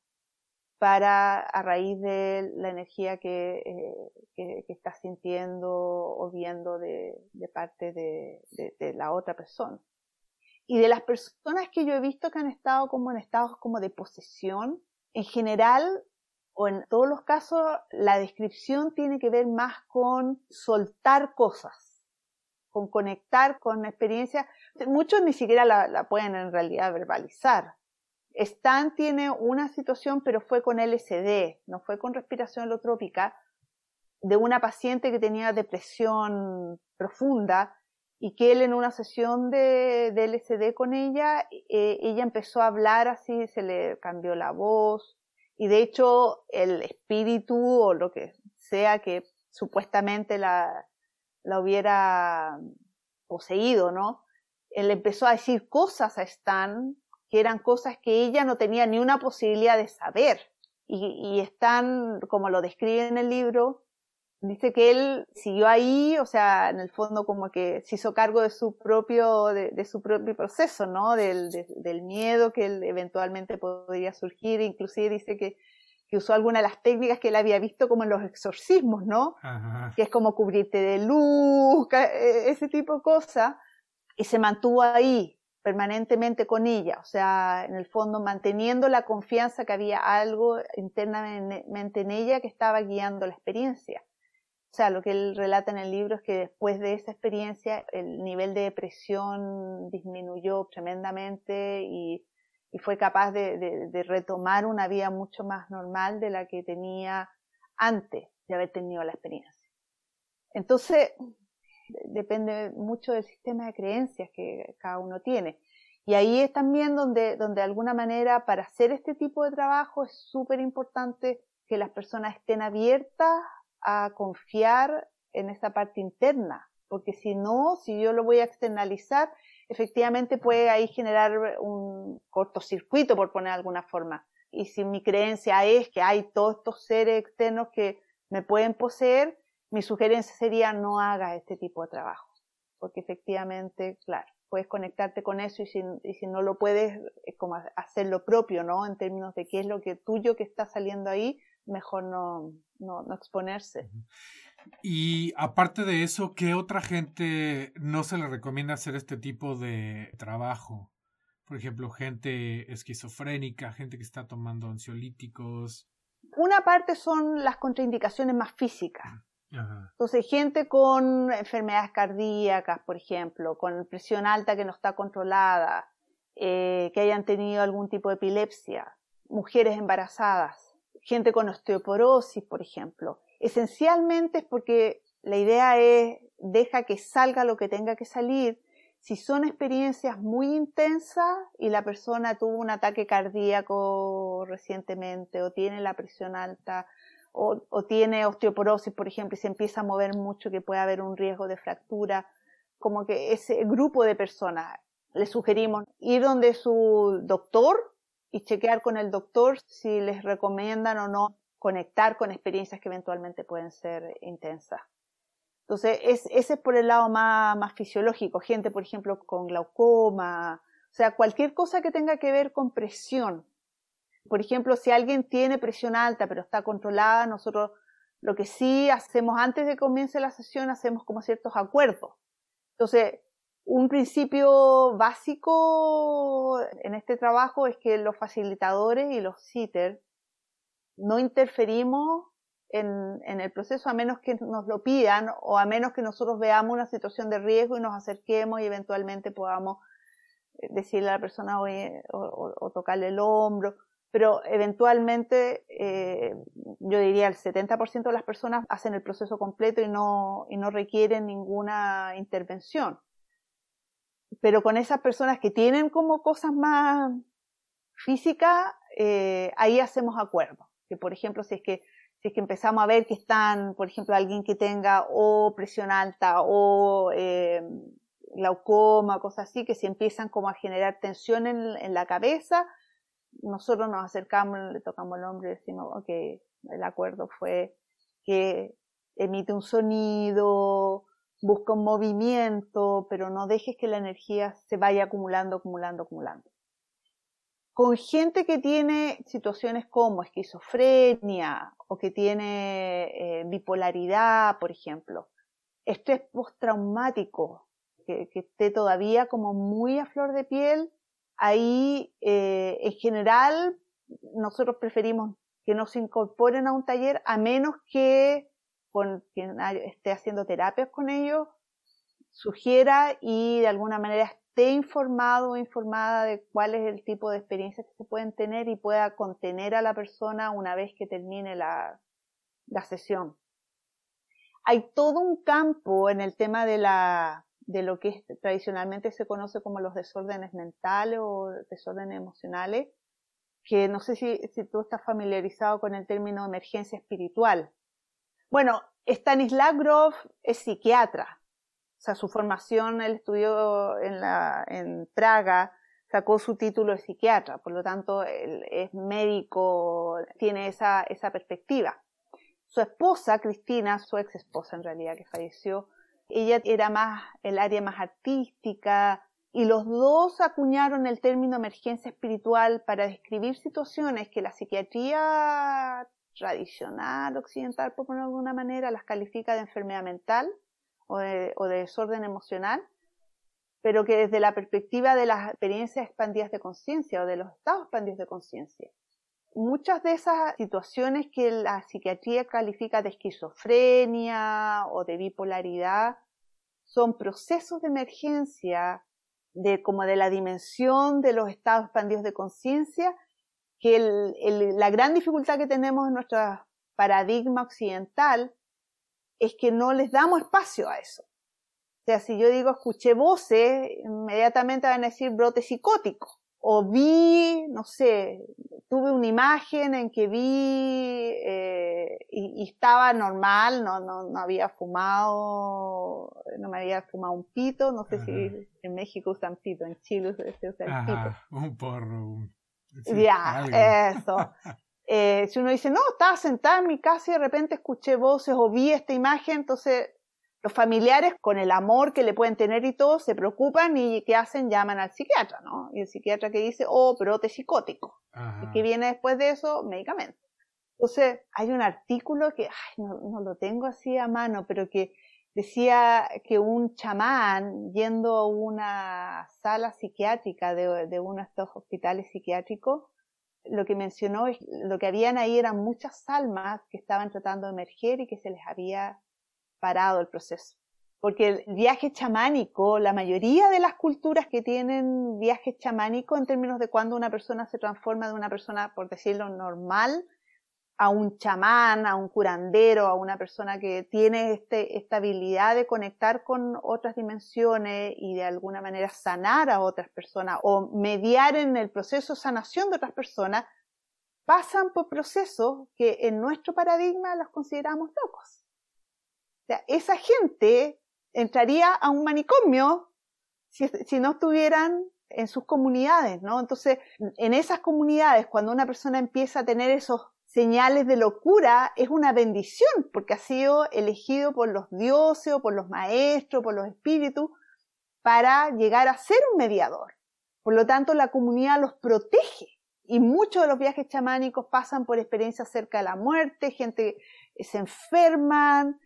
para, a raíz de la energía que está sintiendo o viendo de parte de la otra persona. Y de las personas que yo he visto que han estado como en estados como de posesión, en general, o en todos los casos, la descripción tiene que ver más con soltar cosas, con conectar con experiencias. Muchos ni siquiera la pueden en realidad verbalizar. Stan tiene una situación, pero fue con LSD, no fue con respiración holotrópica, de una paciente que tenía depresión profunda y que él en una sesión de LSD con ella empezó a hablar así, se le cambió la voz y de hecho el espíritu o lo que sea que supuestamente la hubiera poseído, ¿no? Él empezó a decir cosas a Stan que eran cosas que ella no tenía ni una posibilidad de saber. Y Stan, como lo describe en el libro, dice que él siguió ahí, o sea, en el fondo como que se hizo cargo de su propio proceso, ¿no? Del miedo que él eventualmente podría surgir. Inclusive dice que usó algunas de las técnicas que él había visto como en los exorcismos, ¿no? Ajá. Que es como cubrirte de luz, ese tipo de cosas. Y se mantuvo ahí permanentemente con ella, o sea, en el fondo manteniendo la confianza que había algo internamente en ella que estaba guiando la experiencia. O sea, lo que él relata en el libro es que después de esa experiencia el nivel de depresión disminuyó tremendamente y fue capaz de retomar una vida mucho más normal de la que tenía antes de haber tenido la experiencia. Entonces, depende mucho del sistema de creencias que cada uno tiene. Y ahí es también donde de alguna manera para hacer este tipo de trabajo es súper importante que las personas estén abiertas a confiar en esa parte interna, porque si no, si yo lo voy a externalizar, efectivamente puede ahí generar un cortocircuito, por poner de alguna forma. Y si mi creencia es que hay todos estos seres externos que me pueden poseer, mi sugerencia sería no hagas este tipo de trabajo, porque efectivamente, claro, puedes conectarte con eso y si no lo puedes, como hacer lo propio, ¿no? En términos de qué es lo que tuyo que está saliendo ahí, mejor no exponerse. Y aparte de eso, ¿qué otra gente no se le recomienda hacer este tipo de trabajo? Por ejemplo, gente esquizofrénica, gente que está tomando ansiolíticos. Una parte son las contraindicaciones más físicas. Ajá. Entonces, gente con enfermedades cardíacas, por ejemplo, con presión alta que no está controlada, que hayan tenido algún tipo de epilepsia, mujeres embarazadas, gente con osteoporosis, por ejemplo. Esencialmente es porque la idea es, deja que salga lo que tenga que salir. Si son experiencias muy intensas y la persona tuvo un ataque cardíaco recientemente o tiene la presión alta o tiene osteoporosis, por ejemplo, y se empieza a mover mucho, que puede haber un riesgo de fractura, como que ese grupo de personas, le sugerimos ir donde su doctor y chequear con el doctor si les recomiendan o no conectar con experiencias que eventualmente pueden ser intensas. Entonces, ese es por el lado más fisiológico. Gente, por ejemplo, con glaucoma, o sea, cualquier cosa que tenga que ver con presión. Por ejemplo, si alguien tiene presión alta pero está controlada, nosotros lo que sí hacemos antes de que comience la sesión, hacemos como ciertos acuerdos. Entonces, un principio básico en este trabajo es que los facilitadores y los sitters no interferimos en el proceso a menos que nos lo pidan o a menos que nosotros veamos una situación de riesgo y nos acerquemos y eventualmente podamos decirle a la persona o tocarle el hombro. Pero eventualmente yo diría el 70% de las personas hacen el proceso completo y no requieren ninguna intervención. Pero con esas personas que tienen como cosas más físicas, ahí hacemos acuerdos. Que por ejemplo, si es que empezamos a ver que están, por ejemplo, alguien que tenga o presión alta o glaucoma, cosas así, que se empiezan como a generar tensión en la cabeza, nosotros nos acercamos, le tocamos el hombro y decimos, ok, el acuerdo fue que emite un sonido, busca un movimiento, pero no dejes que la energía se vaya acumulando. Con gente que tiene situaciones como esquizofrenia o que tiene bipolaridad, por ejemplo, estrés postraumático, que esté todavía como muy a flor de piel, ahí en general nosotros preferimos que no se incorporen a un taller a menos que con quien esté haciendo terapias con ellos sugiera y de alguna manera esté informado o informada de cuál es el tipo de experiencias que se pueden tener y pueda contener a la persona una vez que termine la sesión. Hay todo un campo en el tema de lo que tradicionalmente se conoce como los desórdenes mentales o desórdenes emocionales, que no sé si tú estás familiarizado con el término emergencia espiritual. Bueno, Stanislav Grof es psiquiatra. O sea, su formación, él estudió en Praga, sacó su título de psiquiatra, por lo tanto, él es médico, tiene esa perspectiva. Su esposa, Cristina, su ex esposa en realidad, que falleció, ella era más el área más artística, y los dos acuñaron el término emergencia espiritual para describir situaciones que la psiquiatría tradicional, occidental, por ponerlo de alguna manera, las califica de enfermedad mental o de desorden emocional, pero que desde la perspectiva de las experiencias expandidas de conciencia o de los estados expandidos de conciencia. Muchas de esas situaciones que la psiquiatría califica de esquizofrenia o de bipolaridad son procesos de emergencia como de la dimensión de los estados expandidos de conciencia, que la gran dificultad que tenemos en nuestro paradigma occidental es que no les damos espacio a eso. O sea, si yo digo escuché voces, inmediatamente van a decir brote psicótico. O vi, no sé, tuve una imagen en que vi y estaba normal, no había fumado, no me había fumado un pito, no sé si en México usan pito, en Chile se usa el pito. Un porro. Ya, eso. Si uno dice, no, estaba sentada en mi casa y de repente escuché voces o vi esta imagen, entonces los familiares, con el amor que le pueden tener y todo, se preocupan y ¿qué hacen? Llaman al psiquiatra, ¿no? Y el psiquiatra que dice, brote psicótico. Ajá. ¿Y qué viene después de eso? Medicamento. Entonces, hay un artículo que, no lo tengo así a mano, pero que decía que un chamán, yendo a una sala psiquiátrica de uno de estos hospitales psiquiátricos, lo que mencionó es lo que habían ahí eran muchas almas que estaban tratando de emerger y que se les había parado el proceso. Porque el viaje chamánico, la mayoría de las culturas que tienen viajes chamánicos en términos de cuando una persona se transforma de una persona, por decirlo, normal, a un chamán, a un curandero, a una persona que tiene esta habilidad de conectar con otras dimensiones y de alguna manera sanar a otras personas o mediar en el proceso de sanación de otras personas, pasan por procesos que en nuestro paradigma los consideramos locos. O sea, esa gente entraría a un manicomio si no estuvieran en sus comunidades, ¿no? Entonces, en esas comunidades, cuando una persona empieza a tener esos señales de locura, es una bendición, porque ha sido elegido por los dioses o por los maestros, por los espíritus, para llegar a ser un mediador. Por lo tanto, la comunidad los protege. Y muchos de los viajes chamánicos pasan por experiencias cerca de la muerte, gente se enferman,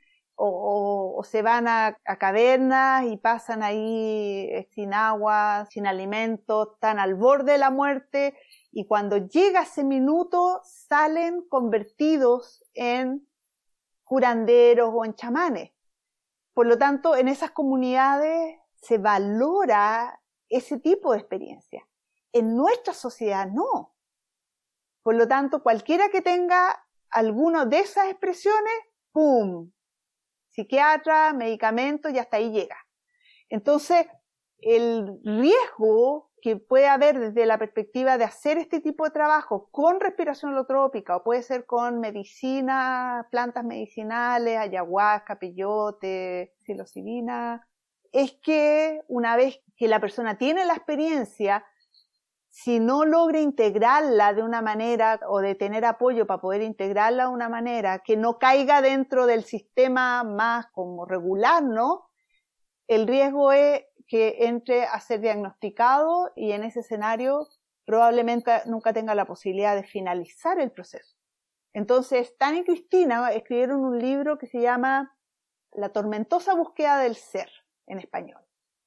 o se van a cavernas y pasan ahí sin agua, sin alimentos, están al borde de la muerte, y cuando llega ese minuto salen convertidos en curanderos o en chamanes. Por lo tanto, en esas comunidades se valora ese tipo de experiencia. En nuestra sociedad no. Por lo tanto, cualquiera que tenga alguna de esas expresiones, ¡pum!, psiquiatra, medicamentos, y hasta ahí llega. Entonces, el riesgo que puede haber desde la perspectiva de hacer este tipo de trabajo con respiración holotrópica, o puede ser con medicina, plantas medicinales, ayahuasca, peyote, psilocibina, es que una vez que la persona tiene la experiencia, si no logra integrarla de una manera o de tener apoyo para poder integrarla de una manera que no caiga dentro del sistema más como regular, ¿no? El riesgo es que entre a ser diagnosticado y en ese escenario probablemente nunca tenga la posibilidad de finalizar el proceso. Entonces, Stan y Cristina escribieron un libro que se llama La tormentosa búsqueda del ser, en español,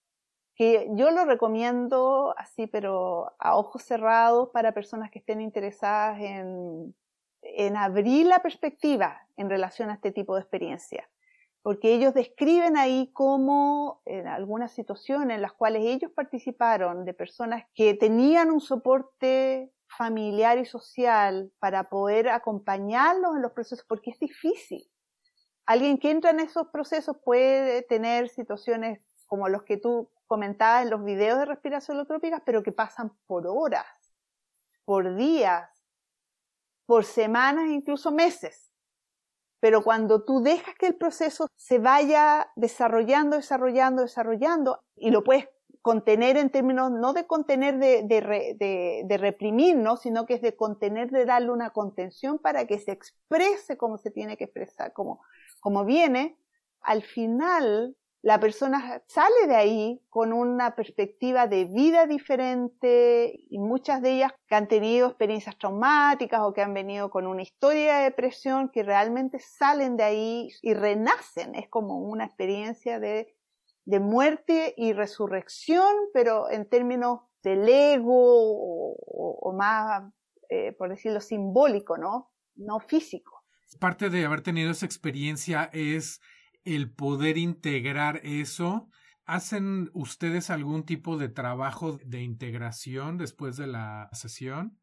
que yo lo recomiendo así, pero a ojos cerrados, para personas que estén interesadas en abrir la perspectiva en relación a este tipo de experiencia. Porque ellos describen ahí cómo en algunas situaciones en las cuales ellos participaron, de personas que tenían un soporte familiar y social para poder acompañarlos en los procesos, porque es difícil. Alguien que entra en esos procesos puede tener situaciones como los que tú comentabas en los videos de respiración holotrópica, pero que pasan por horas, por días, por semanas, incluso meses. Pero cuando tú dejas que el proceso se vaya desarrollando, y lo puedes contener en términos no de contener de reprimir, ¿no?, sino que es de contener, de darle una contención para que se exprese como se tiene que expresar, como viene, al final la persona sale de ahí con una perspectiva de vida diferente, y muchas de ellas que han tenido experiencias traumáticas o que han venido con una historia de depresión, que realmente salen de ahí y renacen. Es como una experiencia de muerte y resurrección, pero en términos del ego o más, por decirlo, simbólico, ¿no? No físico. Parte de haber tenido esa experiencia es el poder integrar eso. ¿Hacen ustedes algún tipo de trabajo de integración después de la sesión?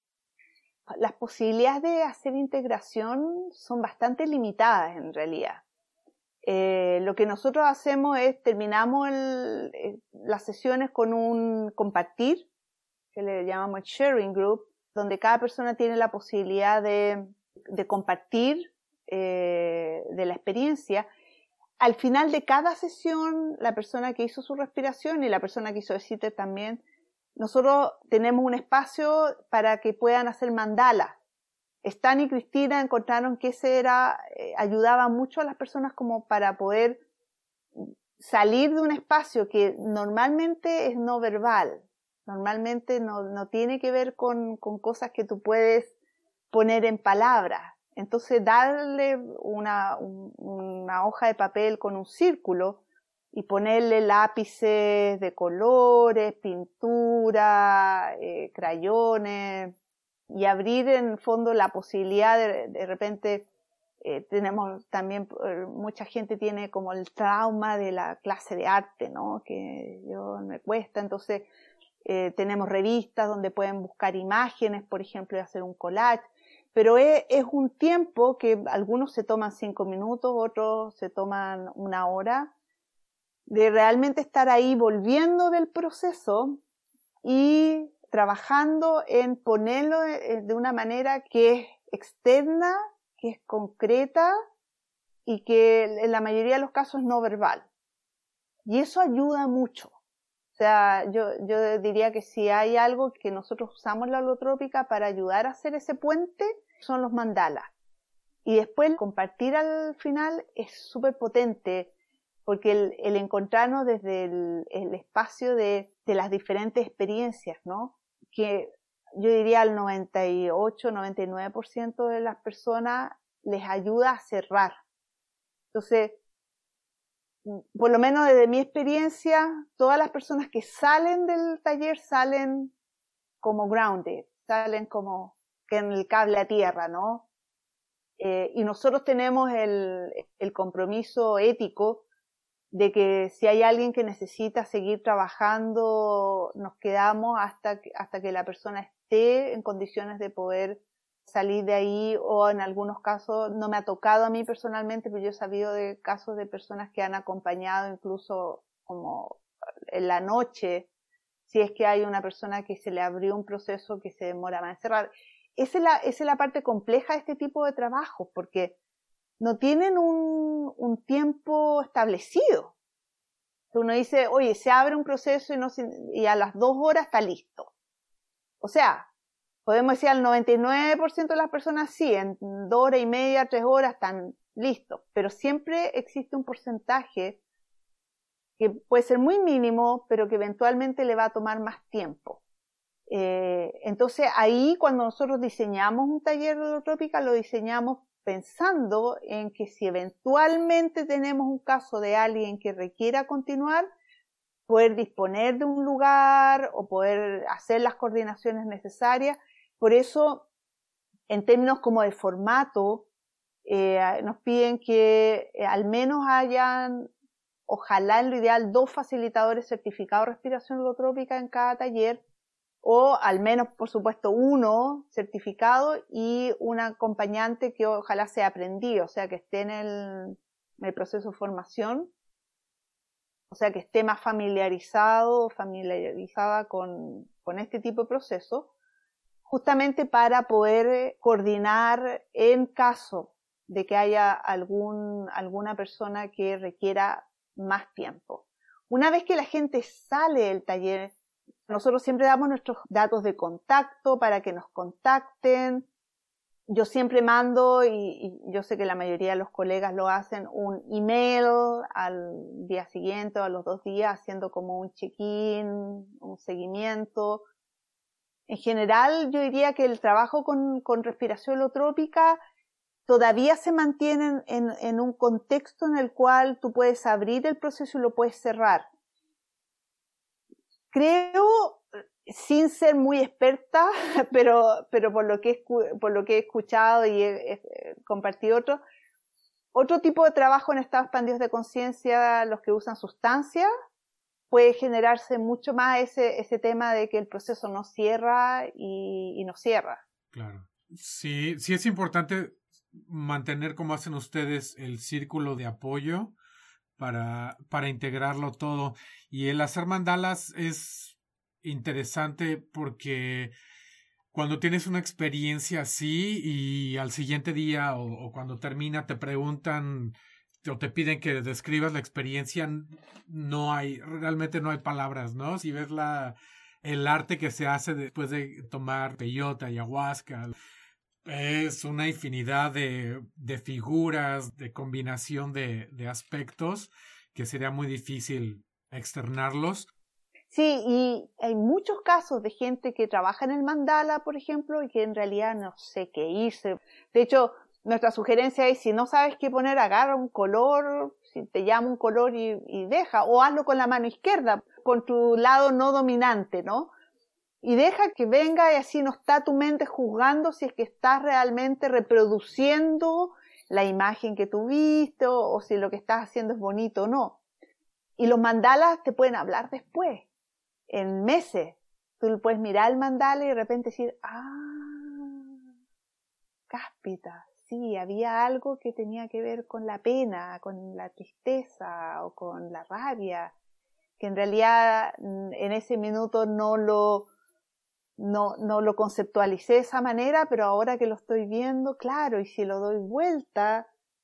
Las posibilidades de hacer integración son bastante limitadas en realidad. Lo que nosotros hacemos es terminamos las sesiones con un compartir, que le llamamos sharing group, donde cada persona tiene la posibilidad de compartir de la experiencia. Al final de cada sesión, la persona que hizo su respiración y la persona que hizo el sitter también, nosotros tenemos un espacio para que puedan hacer mandalas. Stan y Cristina encontraron que ese ayudaba mucho a las personas como para poder salir de un espacio que normalmente es no verbal, normalmente no tiene que ver con cosas que tú puedes poner en palabras. Entonces, darle una hoja de papel con un círculo y ponerle lápices de colores, pintura, crayones, y abrir en el fondo la posibilidad de repente, tenemos también, mucha gente tiene como el trauma de la clase de arte, ¿no?, que yo me cuesta. Entonces, tenemos revistas donde pueden buscar imágenes, por ejemplo, y hacer un collage. Pero es un tiempo que algunos se toman 5 minutos, otros se toman 1 hora, de realmente estar ahí volviendo del proceso y trabajando en ponerlo de una manera que es externa, que es concreta y que en la mayoría de los casos es no verbal. Y eso ayuda mucho. O sea, yo diría que si hay algo que nosotros usamos la holotrópica para ayudar a hacer ese puente, son los mandalas. Y después compartir al final es súper potente, porque el encontrarnos desde el espacio de las diferentes experiencias, ¿no? Que yo diría al 98-99% de las personas les ayuda a cerrar. Entonces, por lo menos desde mi experiencia, todas las personas que salen del taller salen como grounded, salen como que en el cable a tierra, ¿no? Y nosotros tenemos el compromiso ético de que si hay alguien que necesita seguir trabajando, nos quedamos hasta que la persona esté en condiciones de poder salir de ahí, o en algunos casos, no me ha tocado a mí personalmente, pero yo he sabido de casos de personas que han acompañado incluso como en la noche, si es que hay una persona que se le abrió un proceso que se demora más en cerrar. Esa es la parte compleja de este tipo de trabajos, porque no tienen un tiempo establecido. Uno dice, oye, se abre un proceso y a las 2 horas está listo. O sea, podemos decir al 99% de las personas sí, en 2 horas y media, 3 horas están listos, pero siempre existe un porcentaje que puede ser muy mínimo, pero que eventualmente le va a tomar más tiempo. Entonces ahí cuando nosotros diseñamos un taller de holotrópica, lo diseñamos pensando en que si eventualmente tenemos un caso de alguien que requiera continuar, poder disponer de un lugar o poder hacer las coordinaciones necesarias. Por eso, en términos como de formato, nos piden que al menos hayan, ojalá en lo ideal, 2 facilitadores certificados de respiración holotrópica en cada taller, o al menos, por supuesto, 1 certificado y un acompañante que ojalá sea aprendido, o sea, que esté en el proceso de formación, o sea, que esté más familiarizada con este tipo de proceso, justamente para poder coordinar en caso de que haya alguna persona que requiera más tiempo. Una vez que la gente sale del taller, nosotros siempre damos nuestros datos de contacto para que nos contacten. Yo siempre mando, y yo sé que la mayoría de los colegas lo hacen, un email al día siguiente o a los 2 días, haciendo como un check-in, un seguimiento. En general, yo diría que el trabajo con respiración holotrópica todavía se mantiene en un contexto en el cual tú puedes abrir el proceso y lo puedes cerrar. Creo, sin ser muy experta, pero por lo que he escuchado y he compartido otro tipo de trabajo en estados expandidos de conciencia, los que usan sustancias, puede generarse mucho más ese tema de que el proceso no cierra y no cierra. Claro. Sí es importante mantener, como hacen ustedes, el círculo de apoyo para integrarlo todo. Y el hacer mandalas es interesante porque cuando tienes una experiencia así y al siguiente día o cuando termina te preguntan o te piden que describas la experiencia, realmente no hay palabras, ¿no? Si ves el arte que se hace después de tomar peyote, ayahuasca, es una infinidad de figuras, de combinación de aspectos que sería muy difícil externarlos. Sí, y hay muchos casos de gente que trabaja en el mandala, por ejemplo, y que en realidad no sé qué irse. De hecho, nuestra sugerencia es, si no sabes qué poner, agarra un color, si te llama un color y deja, o hazlo con la mano izquierda, con tu lado no dominante, ¿no? Y deja que venga, y así no está tu mente juzgando si es que estás realmente reproduciendo la imagen que tuviste o si lo que estás haciendo es bonito o no. Y los mandalas te pueden hablar después, en meses. Tú puedes mirar el mandala y de repente decir, cáspita, sí, había algo que tenía que ver con la pena, con la tristeza o con la rabia, que en realidad en ese minuto no lo no lo conceptualicé de esa manera, pero ahora que lo estoy viendo, claro, y si lo doy vuelta,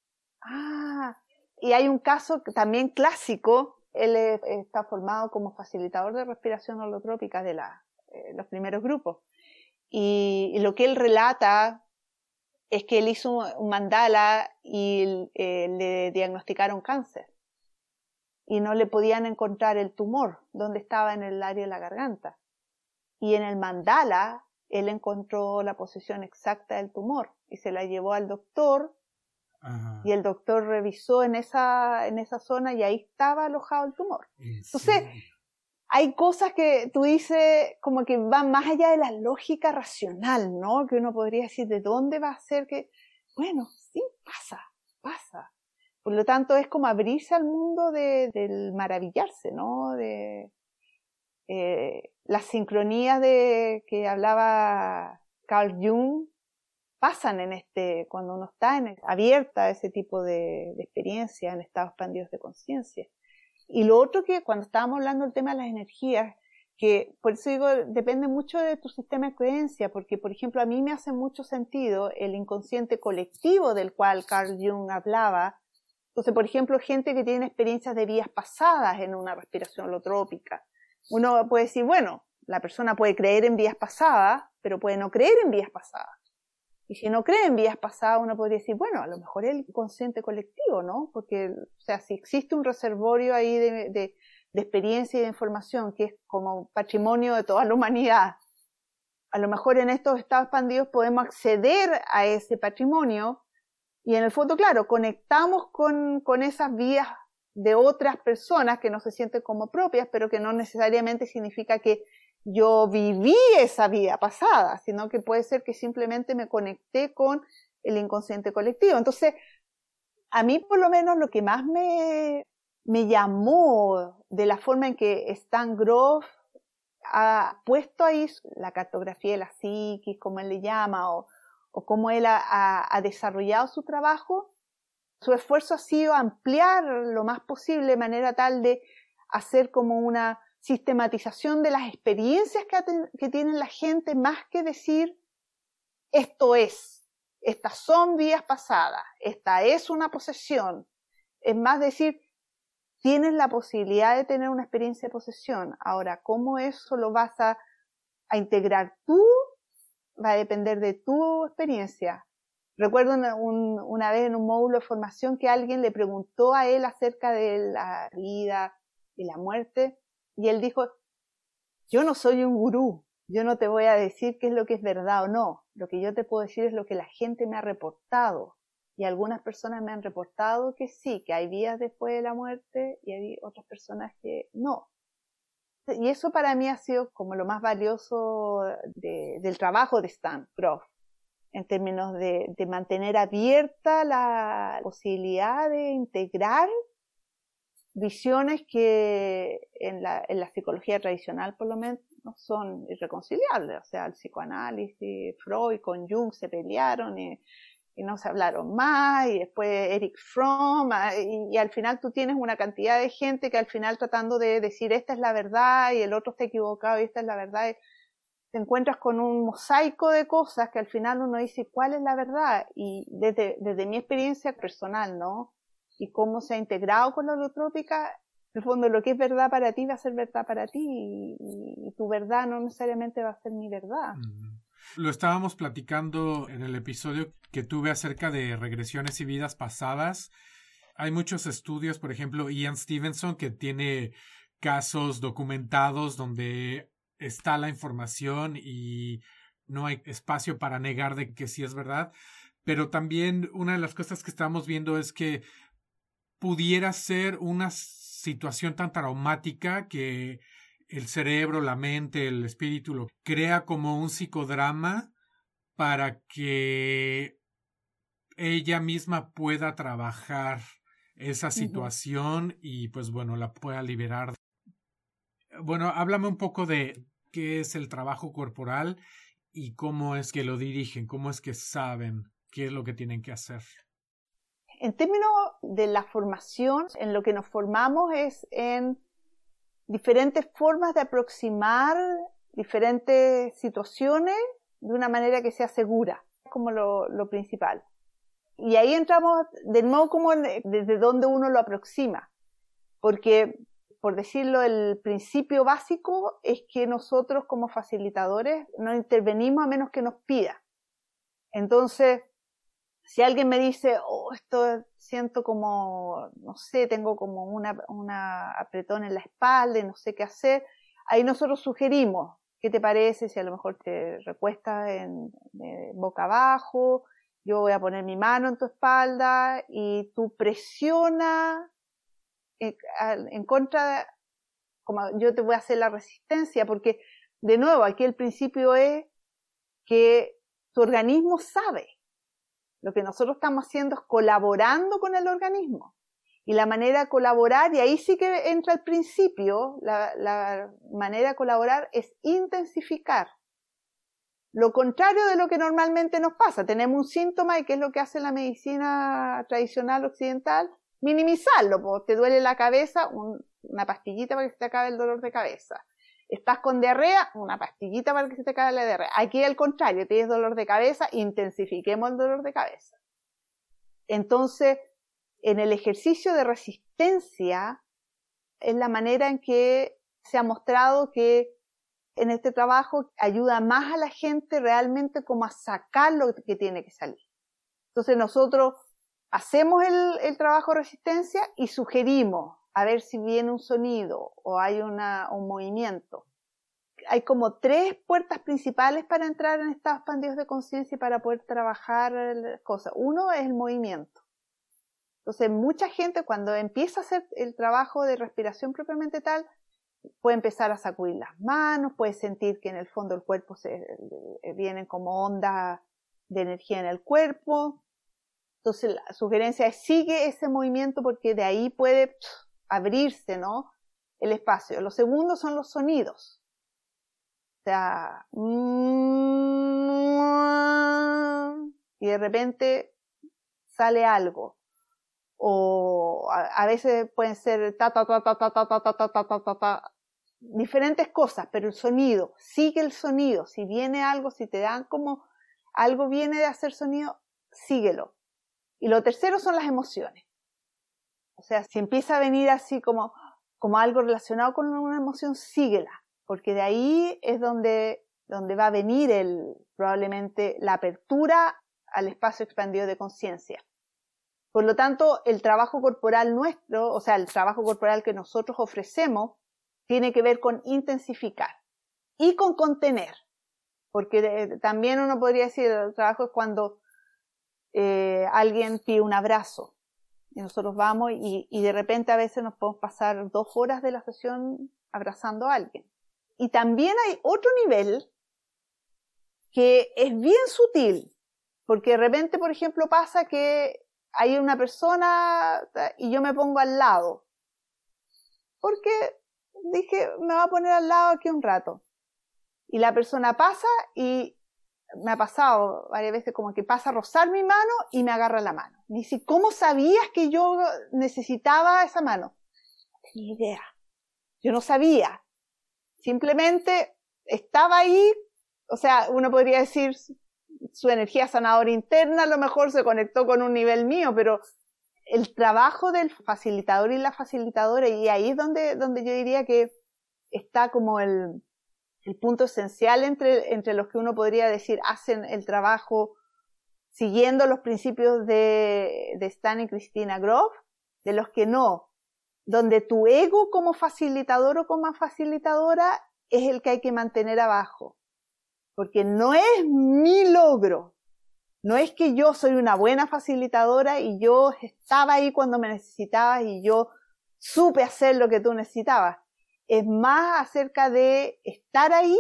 y hay un caso también clásico, él está formado como facilitador de respiración holotrópica de los primeros grupos, y lo que él relata es que él hizo un mandala y le diagnosticaron cáncer, y no le podían encontrar el tumor, donde estaba en el área de la garganta. Y en el mandala, él encontró la posición exacta del tumor y se la llevó al doctor. Ajá. Y el doctor revisó en esa zona y ahí estaba alojado el tumor. Entonces, hay cosas que tú dices como que van más allá de la lógica racional, ¿no? Que uno podría decir, ¿de dónde va a ser que...? Bueno, sí, pasa. Por lo tanto, es como abrirse al mundo del maravillarse, ¿no? Las sincronías de que hablaba Carl Jung pasan cuando uno está abierta a ese tipo de experiencia en estados expandidos de conciencia. Y lo otro que cuando estábamos hablando del tema de las energías, que por eso digo, depende mucho de tu sistema de creencia, porque por ejemplo a mí me hace mucho sentido el inconsciente colectivo del cual Carl Jung hablaba. Entonces, por ejemplo, gente que tiene experiencias de vidas pasadas en una respiración holotrópica. Uno puede decir, bueno, la persona puede creer en vidas pasadas, pero puede no creer en vidas pasadas. Y si no cree en vidas pasadas, uno podría decir, bueno, a lo mejor es el inconsciente colectivo, ¿no? Porque, o sea, si existe un reservorio ahí de experiencia y de información que es como patrimonio de toda la humanidad, a lo mejor en estos estados expandidos podemos acceder a ese patrimonio y en el fondo, claro, conectamos con esas vías de otras personas que no se sienten como propias, pero que no necesariamente significa que yo viví esa vida pasada, sino que puede ser que simplemente me conecté con el inconsciente colectivo. Entonces, a mí por lo menos lo que más me llamó de la forma en que Stan Grof ha puesto ahí la cartografía de la psiquis, como él le llama, o cómo él ha desarrollado su trabajo, su esfuerzo ha sido ampliar lo más posible de manera tal de hacer como una sistematización de las experiencias que tiene la gente, más que decir estas son vidas pasadas, esta es una posesión. Es más decir, tienes la posibilidad de tener una experiencia de posesión. Ahora, ¿cómo eso lo vas a integrar tú? Va a depender de tu experiencia. Recuerdo una vez en un módulo de formación que alguien le preguntó a él acerca de la vida y la muerte, y él dijo, yo no soy un gurú, yo no te voy a decir qué es lo que es verdad o no, lo que yo te puedo decir es lo que la gente me ha reportado, y algunas personas me han reportado que sí, que hay vidas después de la muerte, y hay otras personas que no. Y eso para mí ha sido como lo más valioso del trabajo de Stan Grof, en términos de mantener abierta la posibilidad de integrar visiones que en la psicología tradicional por lo menos son irreconciliables. O sea, el psicoanálisis, Freud con Jung se pelearon y no se hablaron más, y después Erich Fromm, y al final tú tienes una cantidad de gente que al final tratando de decir esta es la verdad y el otro está equivocado y esta es la verdad, y te encuentras con un mosaico de cosas que al final uno dice ¿cuál es la verdad? Y desde mi experiencia personal, ¿no? Y cómo se ha integrado con la holotrópica, en el fondo lo que es verdad para ti va a ser verdad para ti, y tu verdad no necesariamente va a ser mi verdad. Lo estábamos platicando en el episodio que tuve acerca de regresiones y vidas pasadas. Hay muchos estudios, por ejemplo, Ian Stevenson, que tiene casos documentados donde está la información y no hay espacio para negar de que sí es verdad. Pero también una de las cosas que estamos viendo es que pudiera ser una situación tan traumática que el cerebro, la mente, el espíritu lo crea como un psicodrama para que ella misma pueda trabajar esa situación y pues bueno, la pueda liberar. Bueno, háblame un poco de qué es el trabajo corporal y cómo es que lo dirigen, cómo es que saben qué es lo que tienen que hacer. En términos de la formación, en lo que nos formamos es en diferentes formas de aproximar diferentes situaciones de una manera que sea segura, como lo principal. Y ahí entramos de nuevo como desde donde uno lo aproxima, porque, por decirlo, el principio básico es que nosotros como facilitadores no intervenimos a menos que nos pida. Entonces, si alguien me dice, esto siento como, no sé, tengo como una apretón en la espalda y no sé qué hacer, ahí nosotros sugerimos, ¿qué te parece si a lo mejor te recuestas boca abajo? Yo voy a poner mi mano en tu espalda y tú presiona en contra, como yo te voy a hacer la resistencia, porque de nuevo aquí el principio es que tu organismo sabe. Lo que nosotros estamos haciendo es colaborando con el organismo. Y la manera de colaborar, y ahí sí que entra el principio, la manera de colaborar es intensificar. Lo contrario de lo que normalmente nos pasa. Tenemos un síntoma y ¿qué es lo que hace la medicina tradicional occidental? Minimizarlo. Pues te duele la cabeza, una pastillita para que se te acabe el dolor de cabeza. Estás con diarrea, una pastillita para que se te acabe la diarrea. Aquí al contrario, tienes dolor de cabeza, intensifiquemos el dolor de cabeza. Entonces, en el ejercicio de resistencia es la manera en que se ha mostrado que en este trabajo ayuda más a la gente realmente como a sacar lo que tiene que salir. Entonces nosotros hacemos el trabajo de resistencia y sugerimos a ver si viene un sonido o hay un movimiento. Hay como 3 puertas principales para entrar en estados expandidos de conciencia y para poder trabajar cosas. Uno es el movimiento. Entonces mucha gente cuando empieza a hacer el trabajo de respiración propiamente tal, puede empezar a sacudir las manos, puede sentir que en el fondo del cuerpo vienen como ondas de energía en el cuerpo. Entonces la sugerencia es sigue ese movimiento porque de ahí puede abrirse, ¿no?, el espacio. Lo segundo son los sonidos. O sea, y de repente sale algo. O a veces pueden ser diferentes cosas, pero el sonido, sigue el sonido. Si viene algo, si te dan como algo viene de hacer sonido, síguelo. Y lo tercero son las emociones. O sea, si empieza a venir así como algo relacionado con una emoción, síguela, porque de ahí es donde va a venir probablemente la apertura al espacio expandido de conciencia. Por lo tanto, el trabajo corporal nuestro, o sea, el trabajo corporal que nosotros ofrecemos, tiene que ver con intensificar y con contener. Porque también uno podría decir, el trabajo es cuando alguien pide un abrazo. Y nosotros vamos y de repente a veces nos podemos pasar 2 horas de la sesión abrazando a alguien. Y también hay otro nivel que es bien sutil. Porque de repente, por ejemplo, pasa que hay una persona y yo me pongo al lado. Porque dije, me va a poner al lado aquí un rato. Y la persona pasa y me ha pasado varias veces como que pasa a rozar mi mano y me agarra la mano. Me dice, ¿cómo sabías que yo necesitaba esa mano? No tenía idea. Yo no sabía. Simplemente estaba ahí. O sea, uno podría decir su energía sanadora interna a lo mejor se conectó con un nivel mío, pero el trabajo del facilitador y la facilitadora, y ahí es donde yo diría que está como el punto esencial entre los que uno podría decir hacen el trabajo siguiendo los principios de Stan y Christina Grof, de los que no, donde tu ego como facilitador o como facilitadora es el que hay que mantener abajo, porque no es mi logro, no es que yo soy una buena facilitadora y yo estaba ahí cuando me necesitabas y yo supe hacer lo que tú necesitabas. Es más acerca de estar ahí,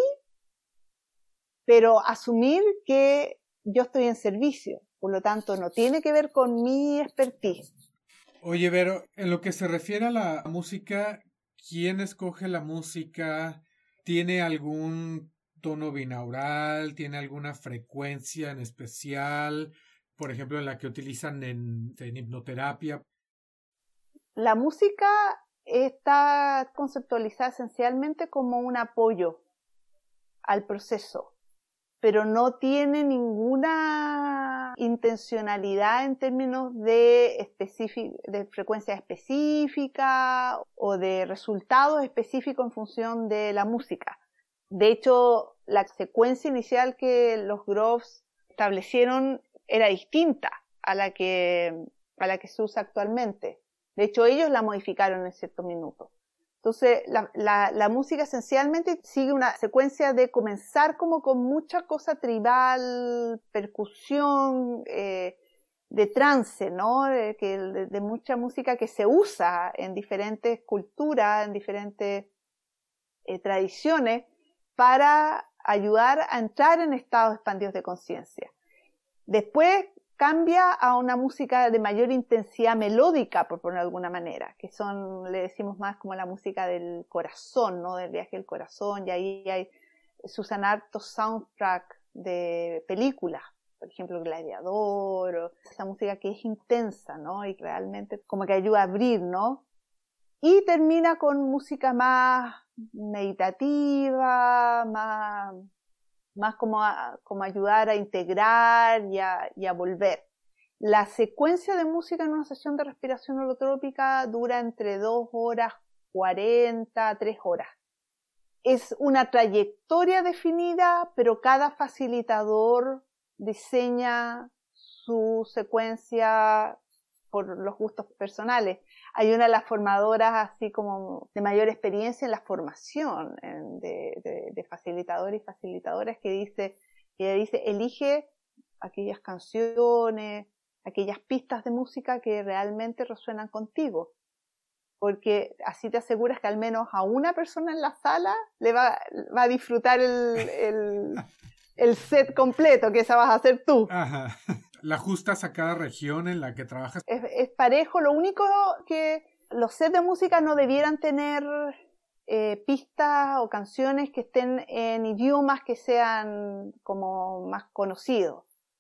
pero asumir que yo estoy en servicio. Por lo tanto, no tiene que ver con mi expertise. Oye, Vero, en lo que se refiere a la música, ¿quién escoge la música? ¿Tiene algún tono binaural? ¿Tiene alguna frecuencia en especial? Por ejemplo, en la que utilizan en hipnoterapia. La música está conceptualizada esencialmente como un apoyo. al proceso, pero no tiene ninguna intencionalidad en términos de frecuencia específica o de resultados específicos en función de la música. De hecho, la secuencia inicial que los Groves establecieron era distinta a la que se usa actualmente. De hecho, ellos la modificaron en ciertos minutos. Entonces, la música esencialmente sigue una secuencia de comenzar como con mucha cosa tribal, percusión, de trance, ¿no? De mucha música que se usa en diferentes culturas, en diferentes tradiciones, para ayudar a entrar en estados expandidos de conciencia. Después cambia a una música de mayor intensidad melódica, por ponerlo de alguna manera, que le decimos más como la música del corazón, ¿no? Del viaje del corazón, y ahí se usan hartos soundtrack de películas, por ejemplo Gladiador, o esa música que es intensa, ¿no? Y realmente como que ayuda a abrir, ¿no? Y termina con música más meditativa, más como ayudar a integrar y a volver. La secuencia de música en una sesión de respiración holotrópica dura entre 2 horas 40 a 3 horas. Es una trayectoria definida, pero cada facilitador diseña su secuencia por los gustos personales. Hay una de las formadoras así como de mayor experiencia en la formación de facilitadores y facilitadoras que dice, elige aquellas canciones, aquellas pistas de música que realmente resuenan contigo, porque así te aseguras que al menos a una persona en la sala le va a disfrutar el set completo, que esa vas a hacer tú. Ajá. ¿La ajustas a cada región en la que trabajas? Es parejo. Lo único que los sets de música no debieran tener pistas o canciones que estén en idiomas que sean como más conocidos.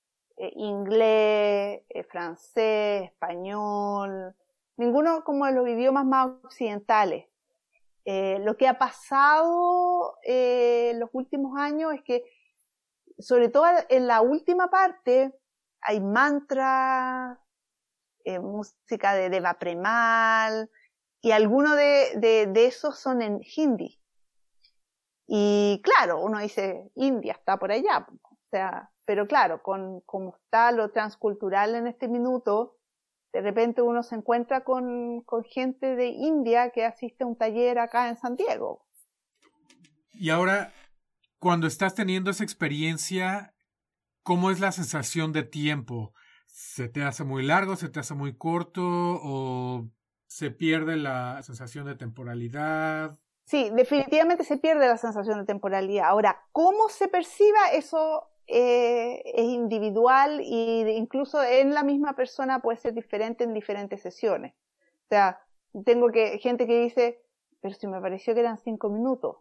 Inglés, francés, español, ninguno como de los idiomas más occidentales. Lo que ha pasado en los últimos años es que, sobre todo en la última parte, hay mantras, música de Deva Premal, y algunos de esos son en hindi. Y claro, uno dice, India está por allá. O sea, pero claro, como está lo transcultural en este minuto, de repente uno se encuentra con gente de India que asiste a un taller acá en San Diego. Y ahora, cuando estás teniendo esa experiencia, ¿cómo es la sensación de tiempo? ¿Se te hace muy largo, se te hace muy corto o se pierde la sensación de temporalidad? Sí, definitivamente se pierde la sensación de temporalidad. Ahora, ¿cómo se perciba eso? Es individual e incluso en la misma persona puede ser diferente en diferentes sesiones. O sea, tengo gente que dice, pero si me pareció que eran 5 minutos.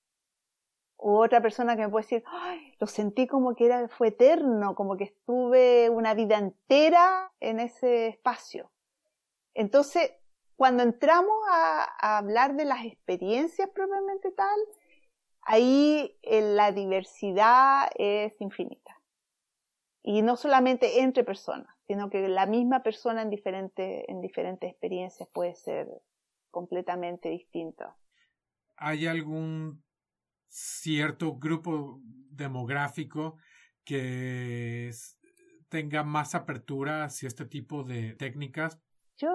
U otra persona que me puede decir, ay, lo sentí como que fue eterno, como que estuve una vida entera en ese espacio. Entonces, cuando entramos a hablar de las experiencias propiamente tal, ahí la diversidad es infinita. Y no solamente entre personas, sino que la misma persona en diferentes experiencias puede ser completamente distinta. ¿Hay algún cierto grupo demográfico que tenga más apertura hacia este tipo de técnicas? Yo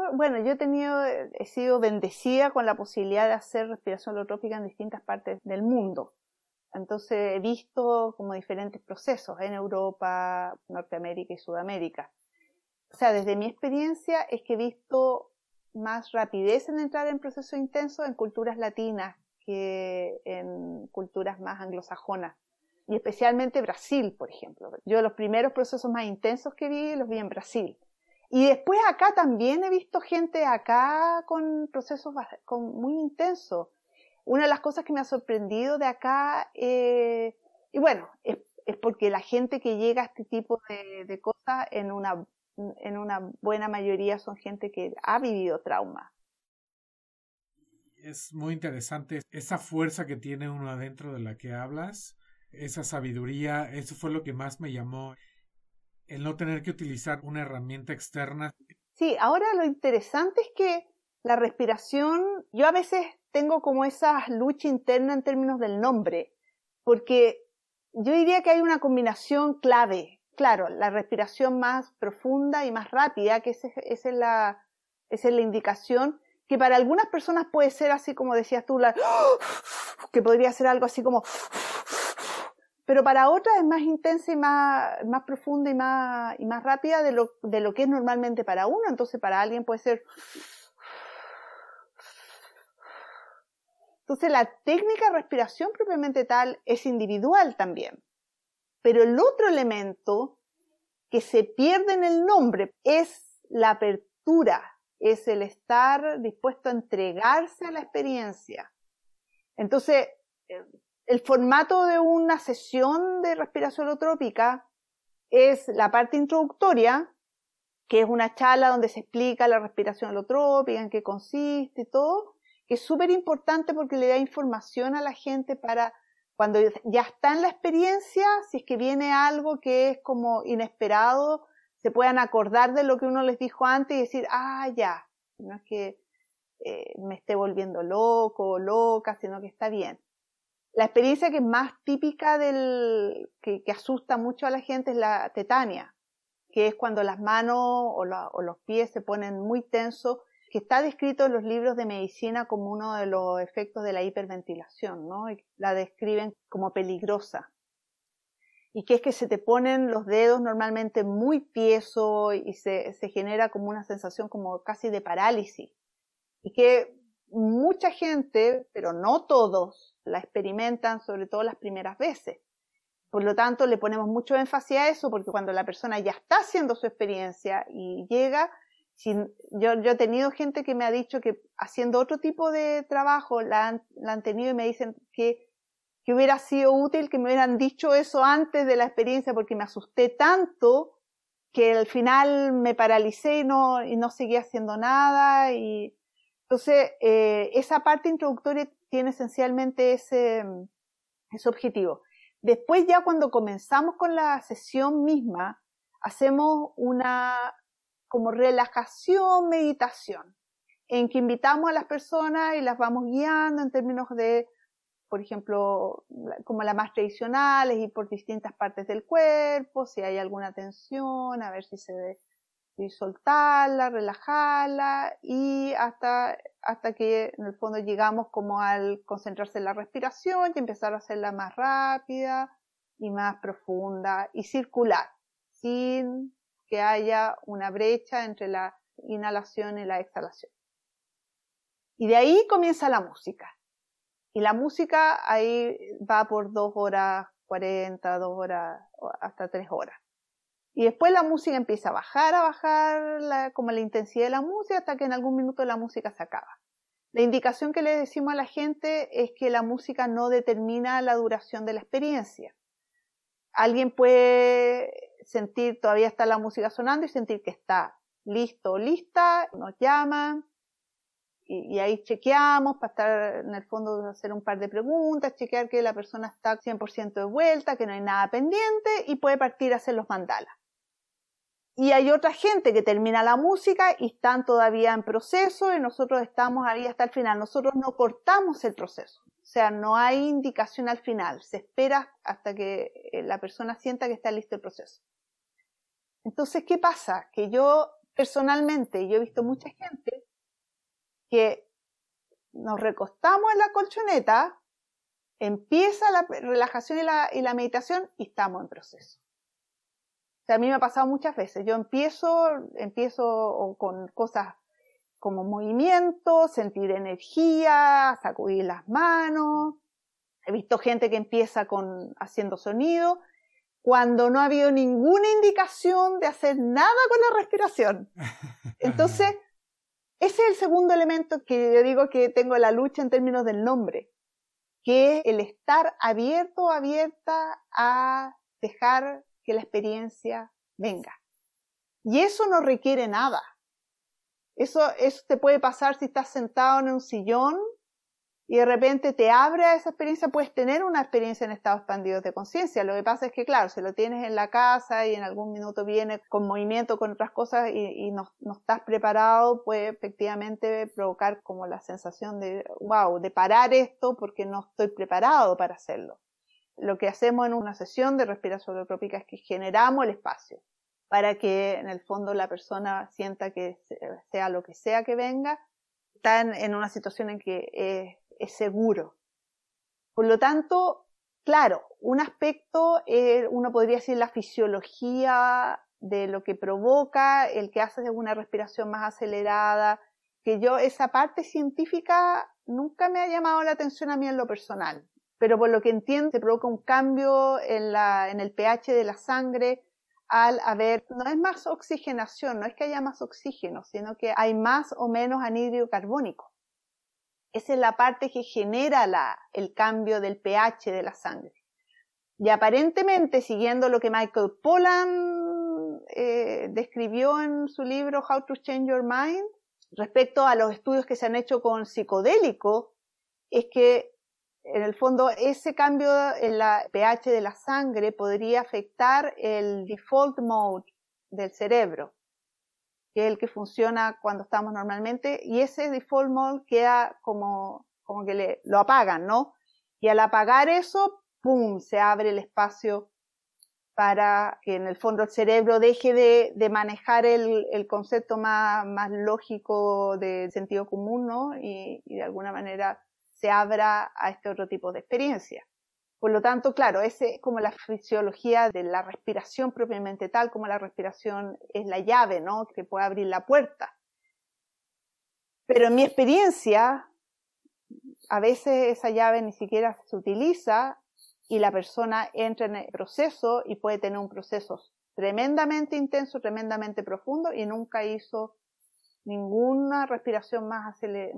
he sido bendecida con la posibilidad de hacer respiración holotrópica en distintas partes del mundo. Entonces he visto como diferentes procesos en Europa, Norteamérica y Sudamérica. O sea, desde mi experiencia es que he visto más rapidez en entrar en procesos intensos en culturas latinas que en culturas más anglosajonas. Y especialmente Brasil, por ejemplo. Yo los primeros procesos más intensos que vi, los vi en Brasil. Y después acá también he visto gente acá con procesos muy intensos. Una de las cosas que me ha sorprendido de acá, y bueno, es porque la gente que llega a este tipo de cosas en una buena mayoría son gente que ha vivido trauma. Es muy interesante esa fuerza que tiene uno adentro de la que hablas, esa sabiduría, eso fue lo que más me llamó, el no tener que utilizar una herramienta externa. Sí, ahora lo interesante es que la respiración, yo a veces tengo como esa lucha interna en términos del nombre, porque yo diría que hay una combinación clave. Claro, la respiración más profunda y más rápida, que esa es la indicación, que para algunas personas puede ser así como decías tú, que podría ser algo así como... Pero para otras es más intensa y más profunda y más rápida de lo que es normalmente para uno. Entonces para alguien puede ser... Entonces la técnica de respiración propiamente tal es individual también. Pero el otro elemento que se pierde en el nombre es la apertura, es el estar dispuesto a entregarse a la experiencia. Entonces, el formato de una sesión de respiración holotrópica es la parte introductoria, que es una charla donde se explica la respiración holotrópica, en qué consiste y todo, que es súper importante porque le da información a la gente para cuando ya está en la experiencia, si es que viene algo que es como inesperado, se puedan acordar de lo que uno les dijo antes y decir, ya, no es que me esté volviendo loco o loca, sino que está bien. La experiencia que es más típica que asusta mucho a la gente es la tetania, que es cuando las manos o los pies se ponen muy tensos, que está descrito en los libros de medicina como uno de los efectos de la hiperventilación, ¿no? Y la describen como peligrosa. Y que es que se te ponen los dedos normalmente muy tiesos y se genera como una sensación como casi de parálisis. Y que mucha gente, pero no todos, la experimentan, sobre todo las primeras veces. Por lo tanto, le ponemos mucho énfasis a eso, porque cuando la persona ya está haciendo su experiencia y llega, yo he tenido gente que me ha dicho que haciendo otro tipo de trabajo la han tenido y me dicen que hubiera sido útil que me hubieran dicho eso antes de la experiencia, porque me asusté tanto que al final me paralicé y no seguía haciendo nada. Y entonces, esa parte introductoria tiene esencialmente ese objetivo. Después ya cuando comenzamos con la sesión misma, hacemos una como relajación, meditación, en que invitamos a las personas y las vamos guiando en términos de, por ejemplo, como las más tradicionales, ir por distintas partes del cuerpo, si hay alguna tensión, a ver si soltarla, relajarla, y hasta que en el fondo llegamos como al concentrarse en la respiración y empezar a hacerla más rápida y más profunda y circular, sin que haya una brecha entre la inhalación y la exhalación. Y de ahí comienza la música. Y la música ahí va por 2 horas 40, 2 horas, hasta 3 horas. Y después la música empieza a bajar como la intensidad de la música hasta que en algún minuto la música se acaba. La indicación que le decimos a la gente es que la música no determina la duración de la experiencia. Alguien puede sentir, todavía está la música sonando y sentir que está listo o lista, nos llaman y ahí chequeamos para estar en el fondo, hacer un par de preguntas, chequear que la persona está 100% de vuelta, que no hay nada pendiente y puede partir a hacer los mandalas. Y hay otra gente que termina la música y están todavía en proceso y nosotros estamos ahí hasta el final. Nosotros no cortamos el proceso. O sea, no hay indicación al final. Se espera hasta que la persona sienta que está listo el proceso. Entonces, ¿qué pasa? Que yo personalmente, yo he visto mucha gente que nos recostamos en la colchoneta, empieza la relajación y la meditación y estamos en proceso. O sea, a mí me ha pasado muchas veces. Yo empiezo con cosas como movimiento, sentir energía, sacudir las manos. He visto gente que empieza haciendo sonido, cuando no ha habido ninguna indicación de hacer nada con la respiración. Entonces, ese es el segundo elemento que yo digo que tengo la lucha en términos del nombre, que es el estar abierto o abierta a dejar que la experiencia venga. Y eso no requiere nada. Eso te puede pasar si estás sentado en un sillón y de repente te abre a esa experiencia, puedes tener una experiencia en estados expandidos de conciencia. Lo que pasa es que, claro, si lo tienes en la casa y en algún minuto viene con movimiento, con otras cosas y no estás preparado, puede efectivamente provocar como la sensación de, wow, de parar esto porque no estoy preparado para hacerlo. Lo que hacemos en una sesión de respiración holotrópica es que generamos el espacio para que en el fondo la persona sienta que sea lo que sea que venga, está en una situación en que es seguro. Por lo tanto, claro, un aspecto, uno podría decir la fisiología de lo que provoca, el que hace una respiración más acelerada, que esa parte científica nunca me ha llamado la atención a mí en lo personal, pero por lo que entiendo se provoca un cambio en el pH de la sangre al haber, no es más oxigenación, no es que haya más oxígeno, sino que hay más o menos anhídrido carbónico. Esa es la parte que genera el cambio del pH de la sangre. Y aparentemente, siguiendo lo que Michael Pollan describió en su libro How to Change Your Mind, respecto a los estudios que se han hecho con psicodélicos, es que en el fondo ese cambio en la pH de la sangre podría afectar el default mode del cerebro, que es el que funciona cuando estamos normalmente, y ese default mode queda como que lo apagan, ¿no? Y al apagar eso, ¡pum!, se abre el espacio para que en el fondo el cerebro deje de manejar el concepto más lógico de sentido común, ¿no? Y de alguna manera se abra a este otro tipo de experiencia. Por lo tanto, claro, ese es como la fisiología de la respiración propiamente tal, como la respiración es la llave, ¿no?, que puede abrir la puerta. Pero en mi experiencia, a veces esa llave ni siquiera se utiliza y la persona entra en el proceso y puede tener un proceso tremendamente intenso, tremendamente profundo y nunca hizo ninguna respiración más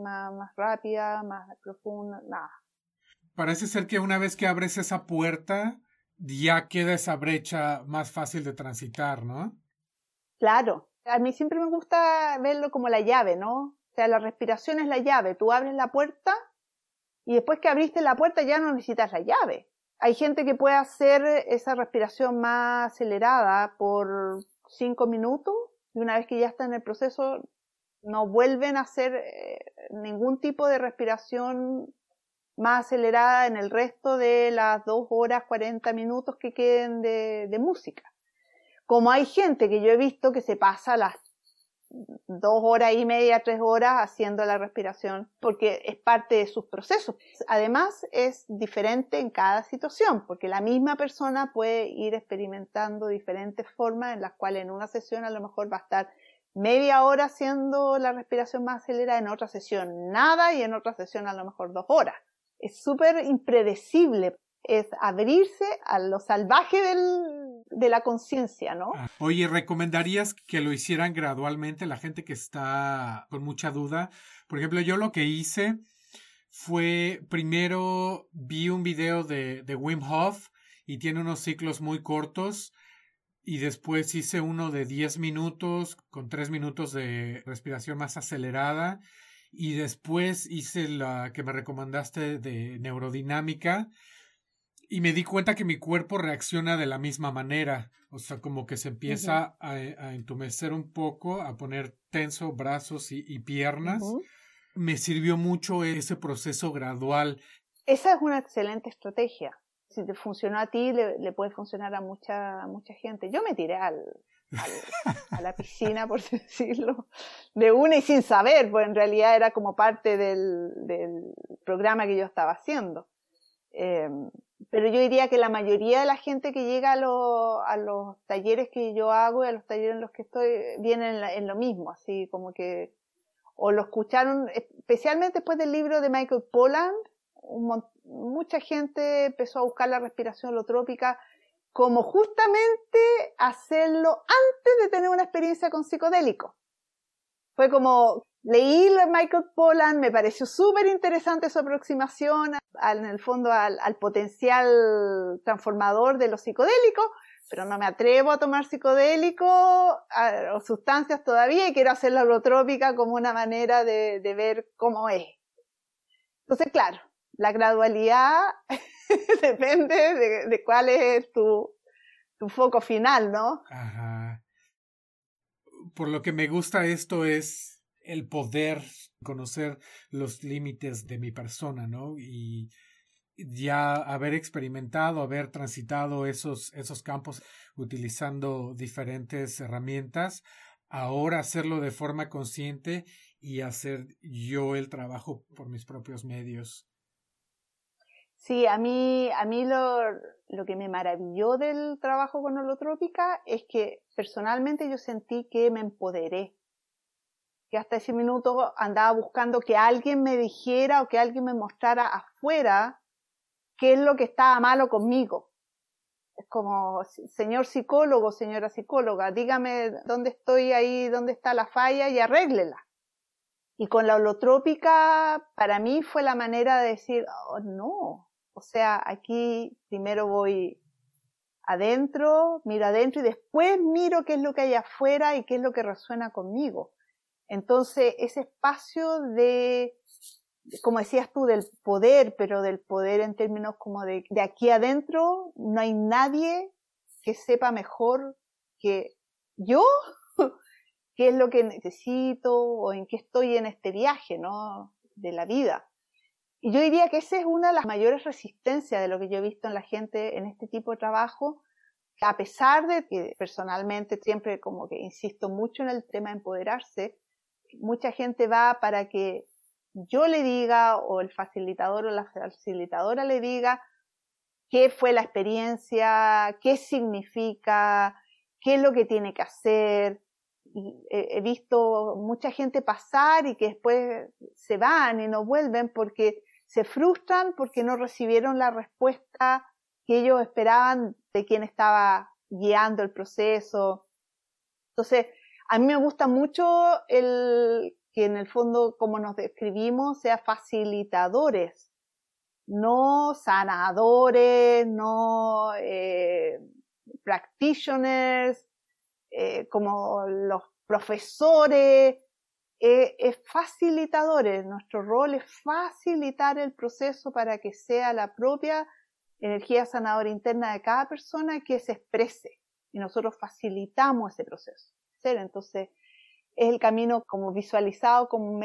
rápida, más profunda, nada. Parece ser que una vez que abres esa puerta, ya queda esa brecha más fácil de transitar, ¿no? Claro. A mí siempre me gusta verlo como la llave, ¿no? O sea, la respiración es la llave. Tú abres la puerta y después que abriste la puerta ya no necesitas la llave. Hay gente que puede hacer esa respiración más acelerada por 5 minutos y una vez que ya está en el proceso no vuelven a hacer ningún tipo de respiración más acelerada en el resto de las 2 horas 40 minutos que queden de música. Como hay gente que yo he visto que se pasa las 2 horas y media, 3 horas haciendo la respiración porque es parte de sus procesos. Además es diferente en cada situación porque la misma persona puede ir experimentando diferentes formas en las cuales en una sesión a lo mejor va a estar media hora haciendo la respiración más acelerada, en otra sesión nada y en otra sesión a lo mejor 2 horas. Es súper impredecible, es abrirse a lo salvaje de la conciencia, ¿no? Oye, ¿recomendarías que lo hicieran gradualmente la gente que está con mucha duda? Por ejemplo, yo lo que hice fue, primero vi un video de Wim Hof y tiene unos ciclos muy cortos. Y después hice uno de 10 minutos con 3 minutos de respiración más acelerada. Y después hice la que me recomendaste de neurodinámica. Y me di cuenta que mi cuerpo reacciona de la misma manera. O sea, como que se empieza a entumecer un poco, a poner tenso brazos y piernas. Me sirvió mucho ese proceso gradual. Esa es una excelente estrategia. Si te funcionó a ti, le puede funcionar a mucha gente. Yo me tiré a la piscina, por decirlo, de una y sin saber, pues en realidad era como parte del programa que yo estaba haciendo. Pero yo diría que la mayoría de la gente que llega a los talleres que yo hago y a los talleres en los que estoy, vienen en lo mismo, así como que o lo escucharon, especialmente después del libro de Michael Pollan, mucha gente empezó a buscar la respiración holotrópica como justamente hacerlo antes de tener una experiencia con psicodélico. Fue como, leí Michael Pollan, me pareció súper interesante su aproximación en el fondo al potencial transformador de los psicodélicos, pero no me atrevo a tomar psicodélicos o sustancias todavía y quiero hacer la holotrópica como una manera de ver cómo es. Entonces, claro, la gradualidad depende de cuál es tu foco final, ¿no? Ajá. Por lo que me gusta esto es el poder conocer los límites de mi persona, ¿no? Y ya haber experimentado, haber transitado esos campos utilizando diferentes herramientas, ahora hacerlo de forma consciente y hacer yo el trabajo por mis propios medios. Sí, a mí lo que me maravilló del trabajo con holotrópica es que personalmente yo sentí que me empoderé, que hasta ese minuto andaba buscando que alguien me dijera o que alguien me mostrara afuera qué es lo que estaba malo conmigo. Es como, señor psicólogo, señora psicóloga, dígame dónde estoy ahí, dónde está la falla y arréglela. Y con la holotrópica, para mí fue la manera de decir, oh, no, o sea, aquí primero voy adentro, miro adentro y después miro qué es lo que hay afuera y qué es lo que resuena conmigo. Entonces, ese espacio de, como decías tú, del poder, pero del poder en términos como de aquí adentro, no hay nadie que sepa mejor que yo qué es lo que necesito o en qué estoy en este viaje, ¿no? De la vida. Y yo diría que esa es una de las mayores resistencias de lo que yo he visto en la gente en este tipo de trabajo, que a pesar de que personalmente siempre como que insisto mucho en el tema de empoderarse, mucha gente va para que yo le diga o el facilitador o la facilitadora le diga qué fue la experiencia, qué significa, qué es lo que tiene que hacer. Y he visto mucha gente pasar y que después se van y no vuelven porque se frustran porque no recibieron la respuesta que ellos esperaban de quien estaba guiando el proceso. Entonces, a mí me gusta mucho que en el fondo, como nos describimos, sea facilitadores, no sanadores, no practitioners, como los profesores, facilitadores. Nuestro rol es facilitar el proceso para que sea la propia energía sanadora interna de cada persona que se exprese y nosotros facilitamos ese proceso. Entonces es el camino como visualizado como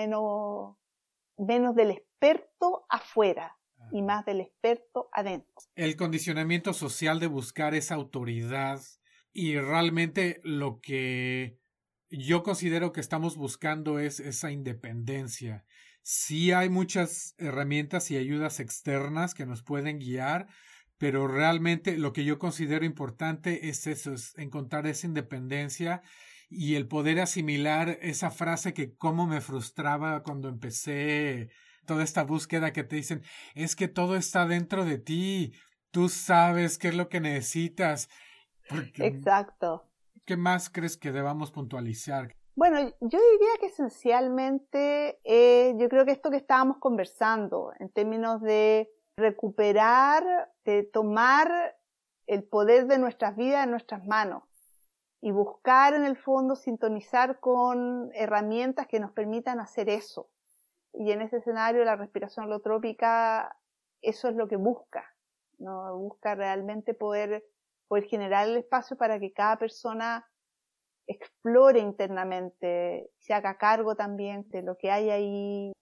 menos del experto afuera y más del experto adentro. El condicionamiento social de buscar esa autoridad y realmente lo que yo considero que estamos buscando es esa independencia. Sí hay muchas herramientas y ayudas externas que nos pueden guiar, pero realmente lo que yo considero importante es eso, es encontrar esa independencia y el poder asimilar esa frase que cómo me frustraba cuando empecé toda esta búsqueda que te dicen, es que todo está dentro de ti, tú sabes qué es lo que necesitas. Porque, exacto. ¿qué más crees que debamos puntualizar? Bueno, yo diría que esencialmente yo creo que esto que estábamos conversando en términos de recuperar, de tomar el poder de nuestras vidas en nuestras manos y buscar en el fondo sintonizar con herramientas que nos permitan hacer eso. Y en ese escenario la respiración holotrópica eso es lo que busca, ¿no? Busca realmente poder generar el espacio para que cada persona explore internamente, se haga cargo también de lo que hay ahí,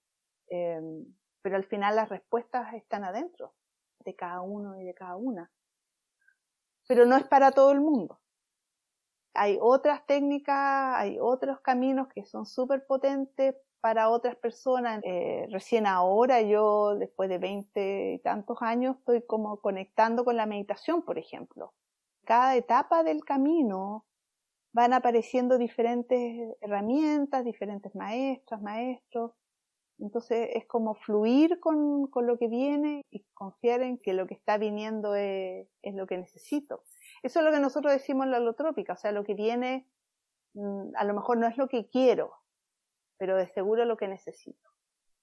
pero al final las respuestas están adentro de cada uno y de cada una. Pero no es para todo el mundo. Hay otras técnicas, hay otros caminos que son súper potentes para otras personas. Recién ahora yo, después de 20 y tantos años, estoy como conectando con la meditación, por ejemplo. Cada etapa del camino van apareciendo diferentes herramientas, diferentes maestras, maestros. Entonces es como fluir con lo que viene y confiar en que lo que está viniendo es lo que necesito. Eso es lo que nosotros decimos en la holotrópica, o sea, lo que viene a lo mejor no es lo que quiero, pero de seguro lo que necesito.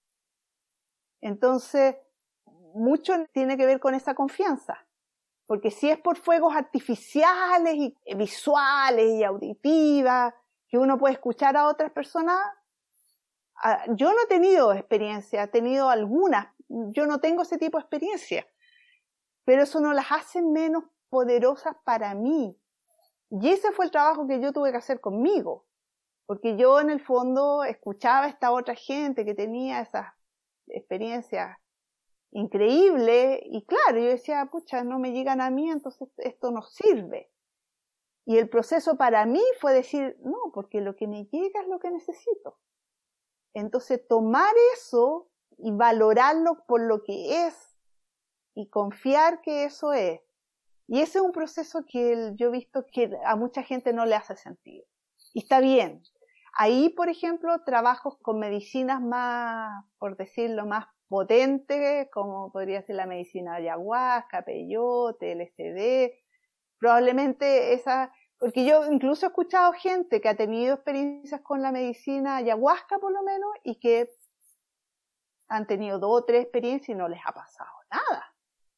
Entonces, mucho tiene que ver con esa confianza. Porque si es por fuegos artificiales y visuales y auditivas que uno puede escuchar a otras personas, yo no he tenido experiencia, he tenido algunas yo no tengo ese tipo de experiencia, pero eso no las hace menos poderosas para mí. Y ese fue el trabajo que yo tuve que hacer conmigo, porque yo en el fondo escuchaba a esta otra gente que tenía esas experiencias increíbles y claro, yo decía, pucha, no me llegan a mí, entonces esto no sirve. Y el proceso para mí fue decir, no, porque lo que me llega es lo que necesito. Entonces tomar eso y valorarlo por lo que es y confiar que eso es. Y ese es un proceso que yo he visto que a mucha gente no le hace sentido. Y está bien. Ahí, por ejemplo, trabajos con medicinas más, por decirlo, más potentes, como podría ser la medicina ayahuasca, peyote, LSD, probablemente esa, porque yo incluso he escuchado gente que ha tenido experiencias con la medicina ayahuasca por lo menos y que han tenido 2 o 3 experiencias y no les ha pasado nada.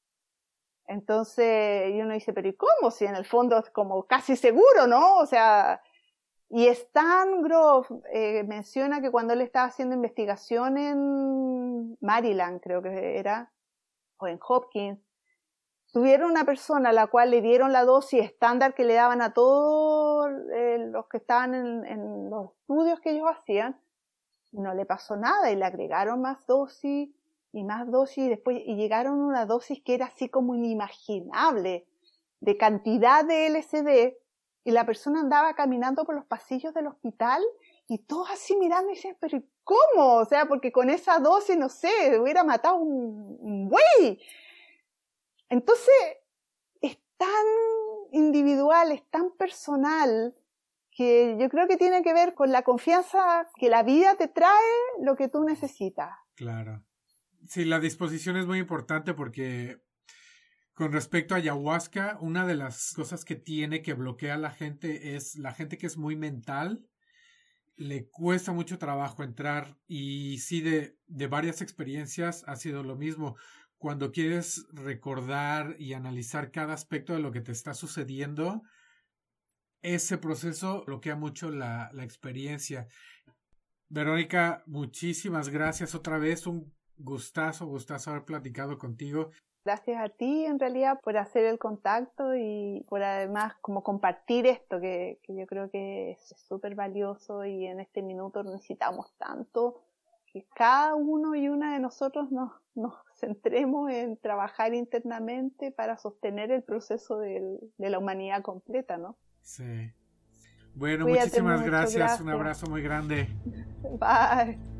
Entonces, y uno dice, pero ¿y cómo? Si en el fondo es como casi seguro, ¿no? O sea, y Stan Grof menciona que cuando él estaba haciendo investigación en Maryland, creo que era, o en Hopkins, tuvieron una persona a la cual le dieron la dosis estándar que le daban a todos los que estaban en los estudios que ellos hacían, y no le pasó nada, y le agregaron más dosis, y más dosis, y llegaron a una dosis que era así como inimaginable, de cantidad de LSD, y la persona andaba caminando por los pasillos del hospital, y todos así mirando y decían, pero ¿cómo? O sea, porque con esa dosis, no sé, hubiera matado un buey. Entonces, es tan individual, es tan personal, que yo creo que tiene que ver con la confianza que la vida te trae lo que tú necesitas. Claro. Sí, la disposición es muy importante porque con respecto a ayahuasca, una de las cosas que tiene que bloquear a la gente es la gente que es muy mental, le cuesta mucho trabajo entrar y sí de varias experiencias ha sido lo mismo. Cuando quieres recordar y analizar cada aspecto de lo que te está sucediendo, ese proceso bloquea mucho la experiencia. Verónica, muchísimas gracias otra vez, un gustazo haber platicado contigo. Gracias a ti en realidad por hacer el contacto y por además como compartir esto que yo creo que es súper valioso y en este minuto necesitamos tanto que cada uno y una de nosotros nos centremos en trabajar internamente para sostener el proceso de la humanidad completa, ¿no? Sí. Bueno, Cuídate muchísimas mucho, gracias. Un abrazo muy grande. Bye.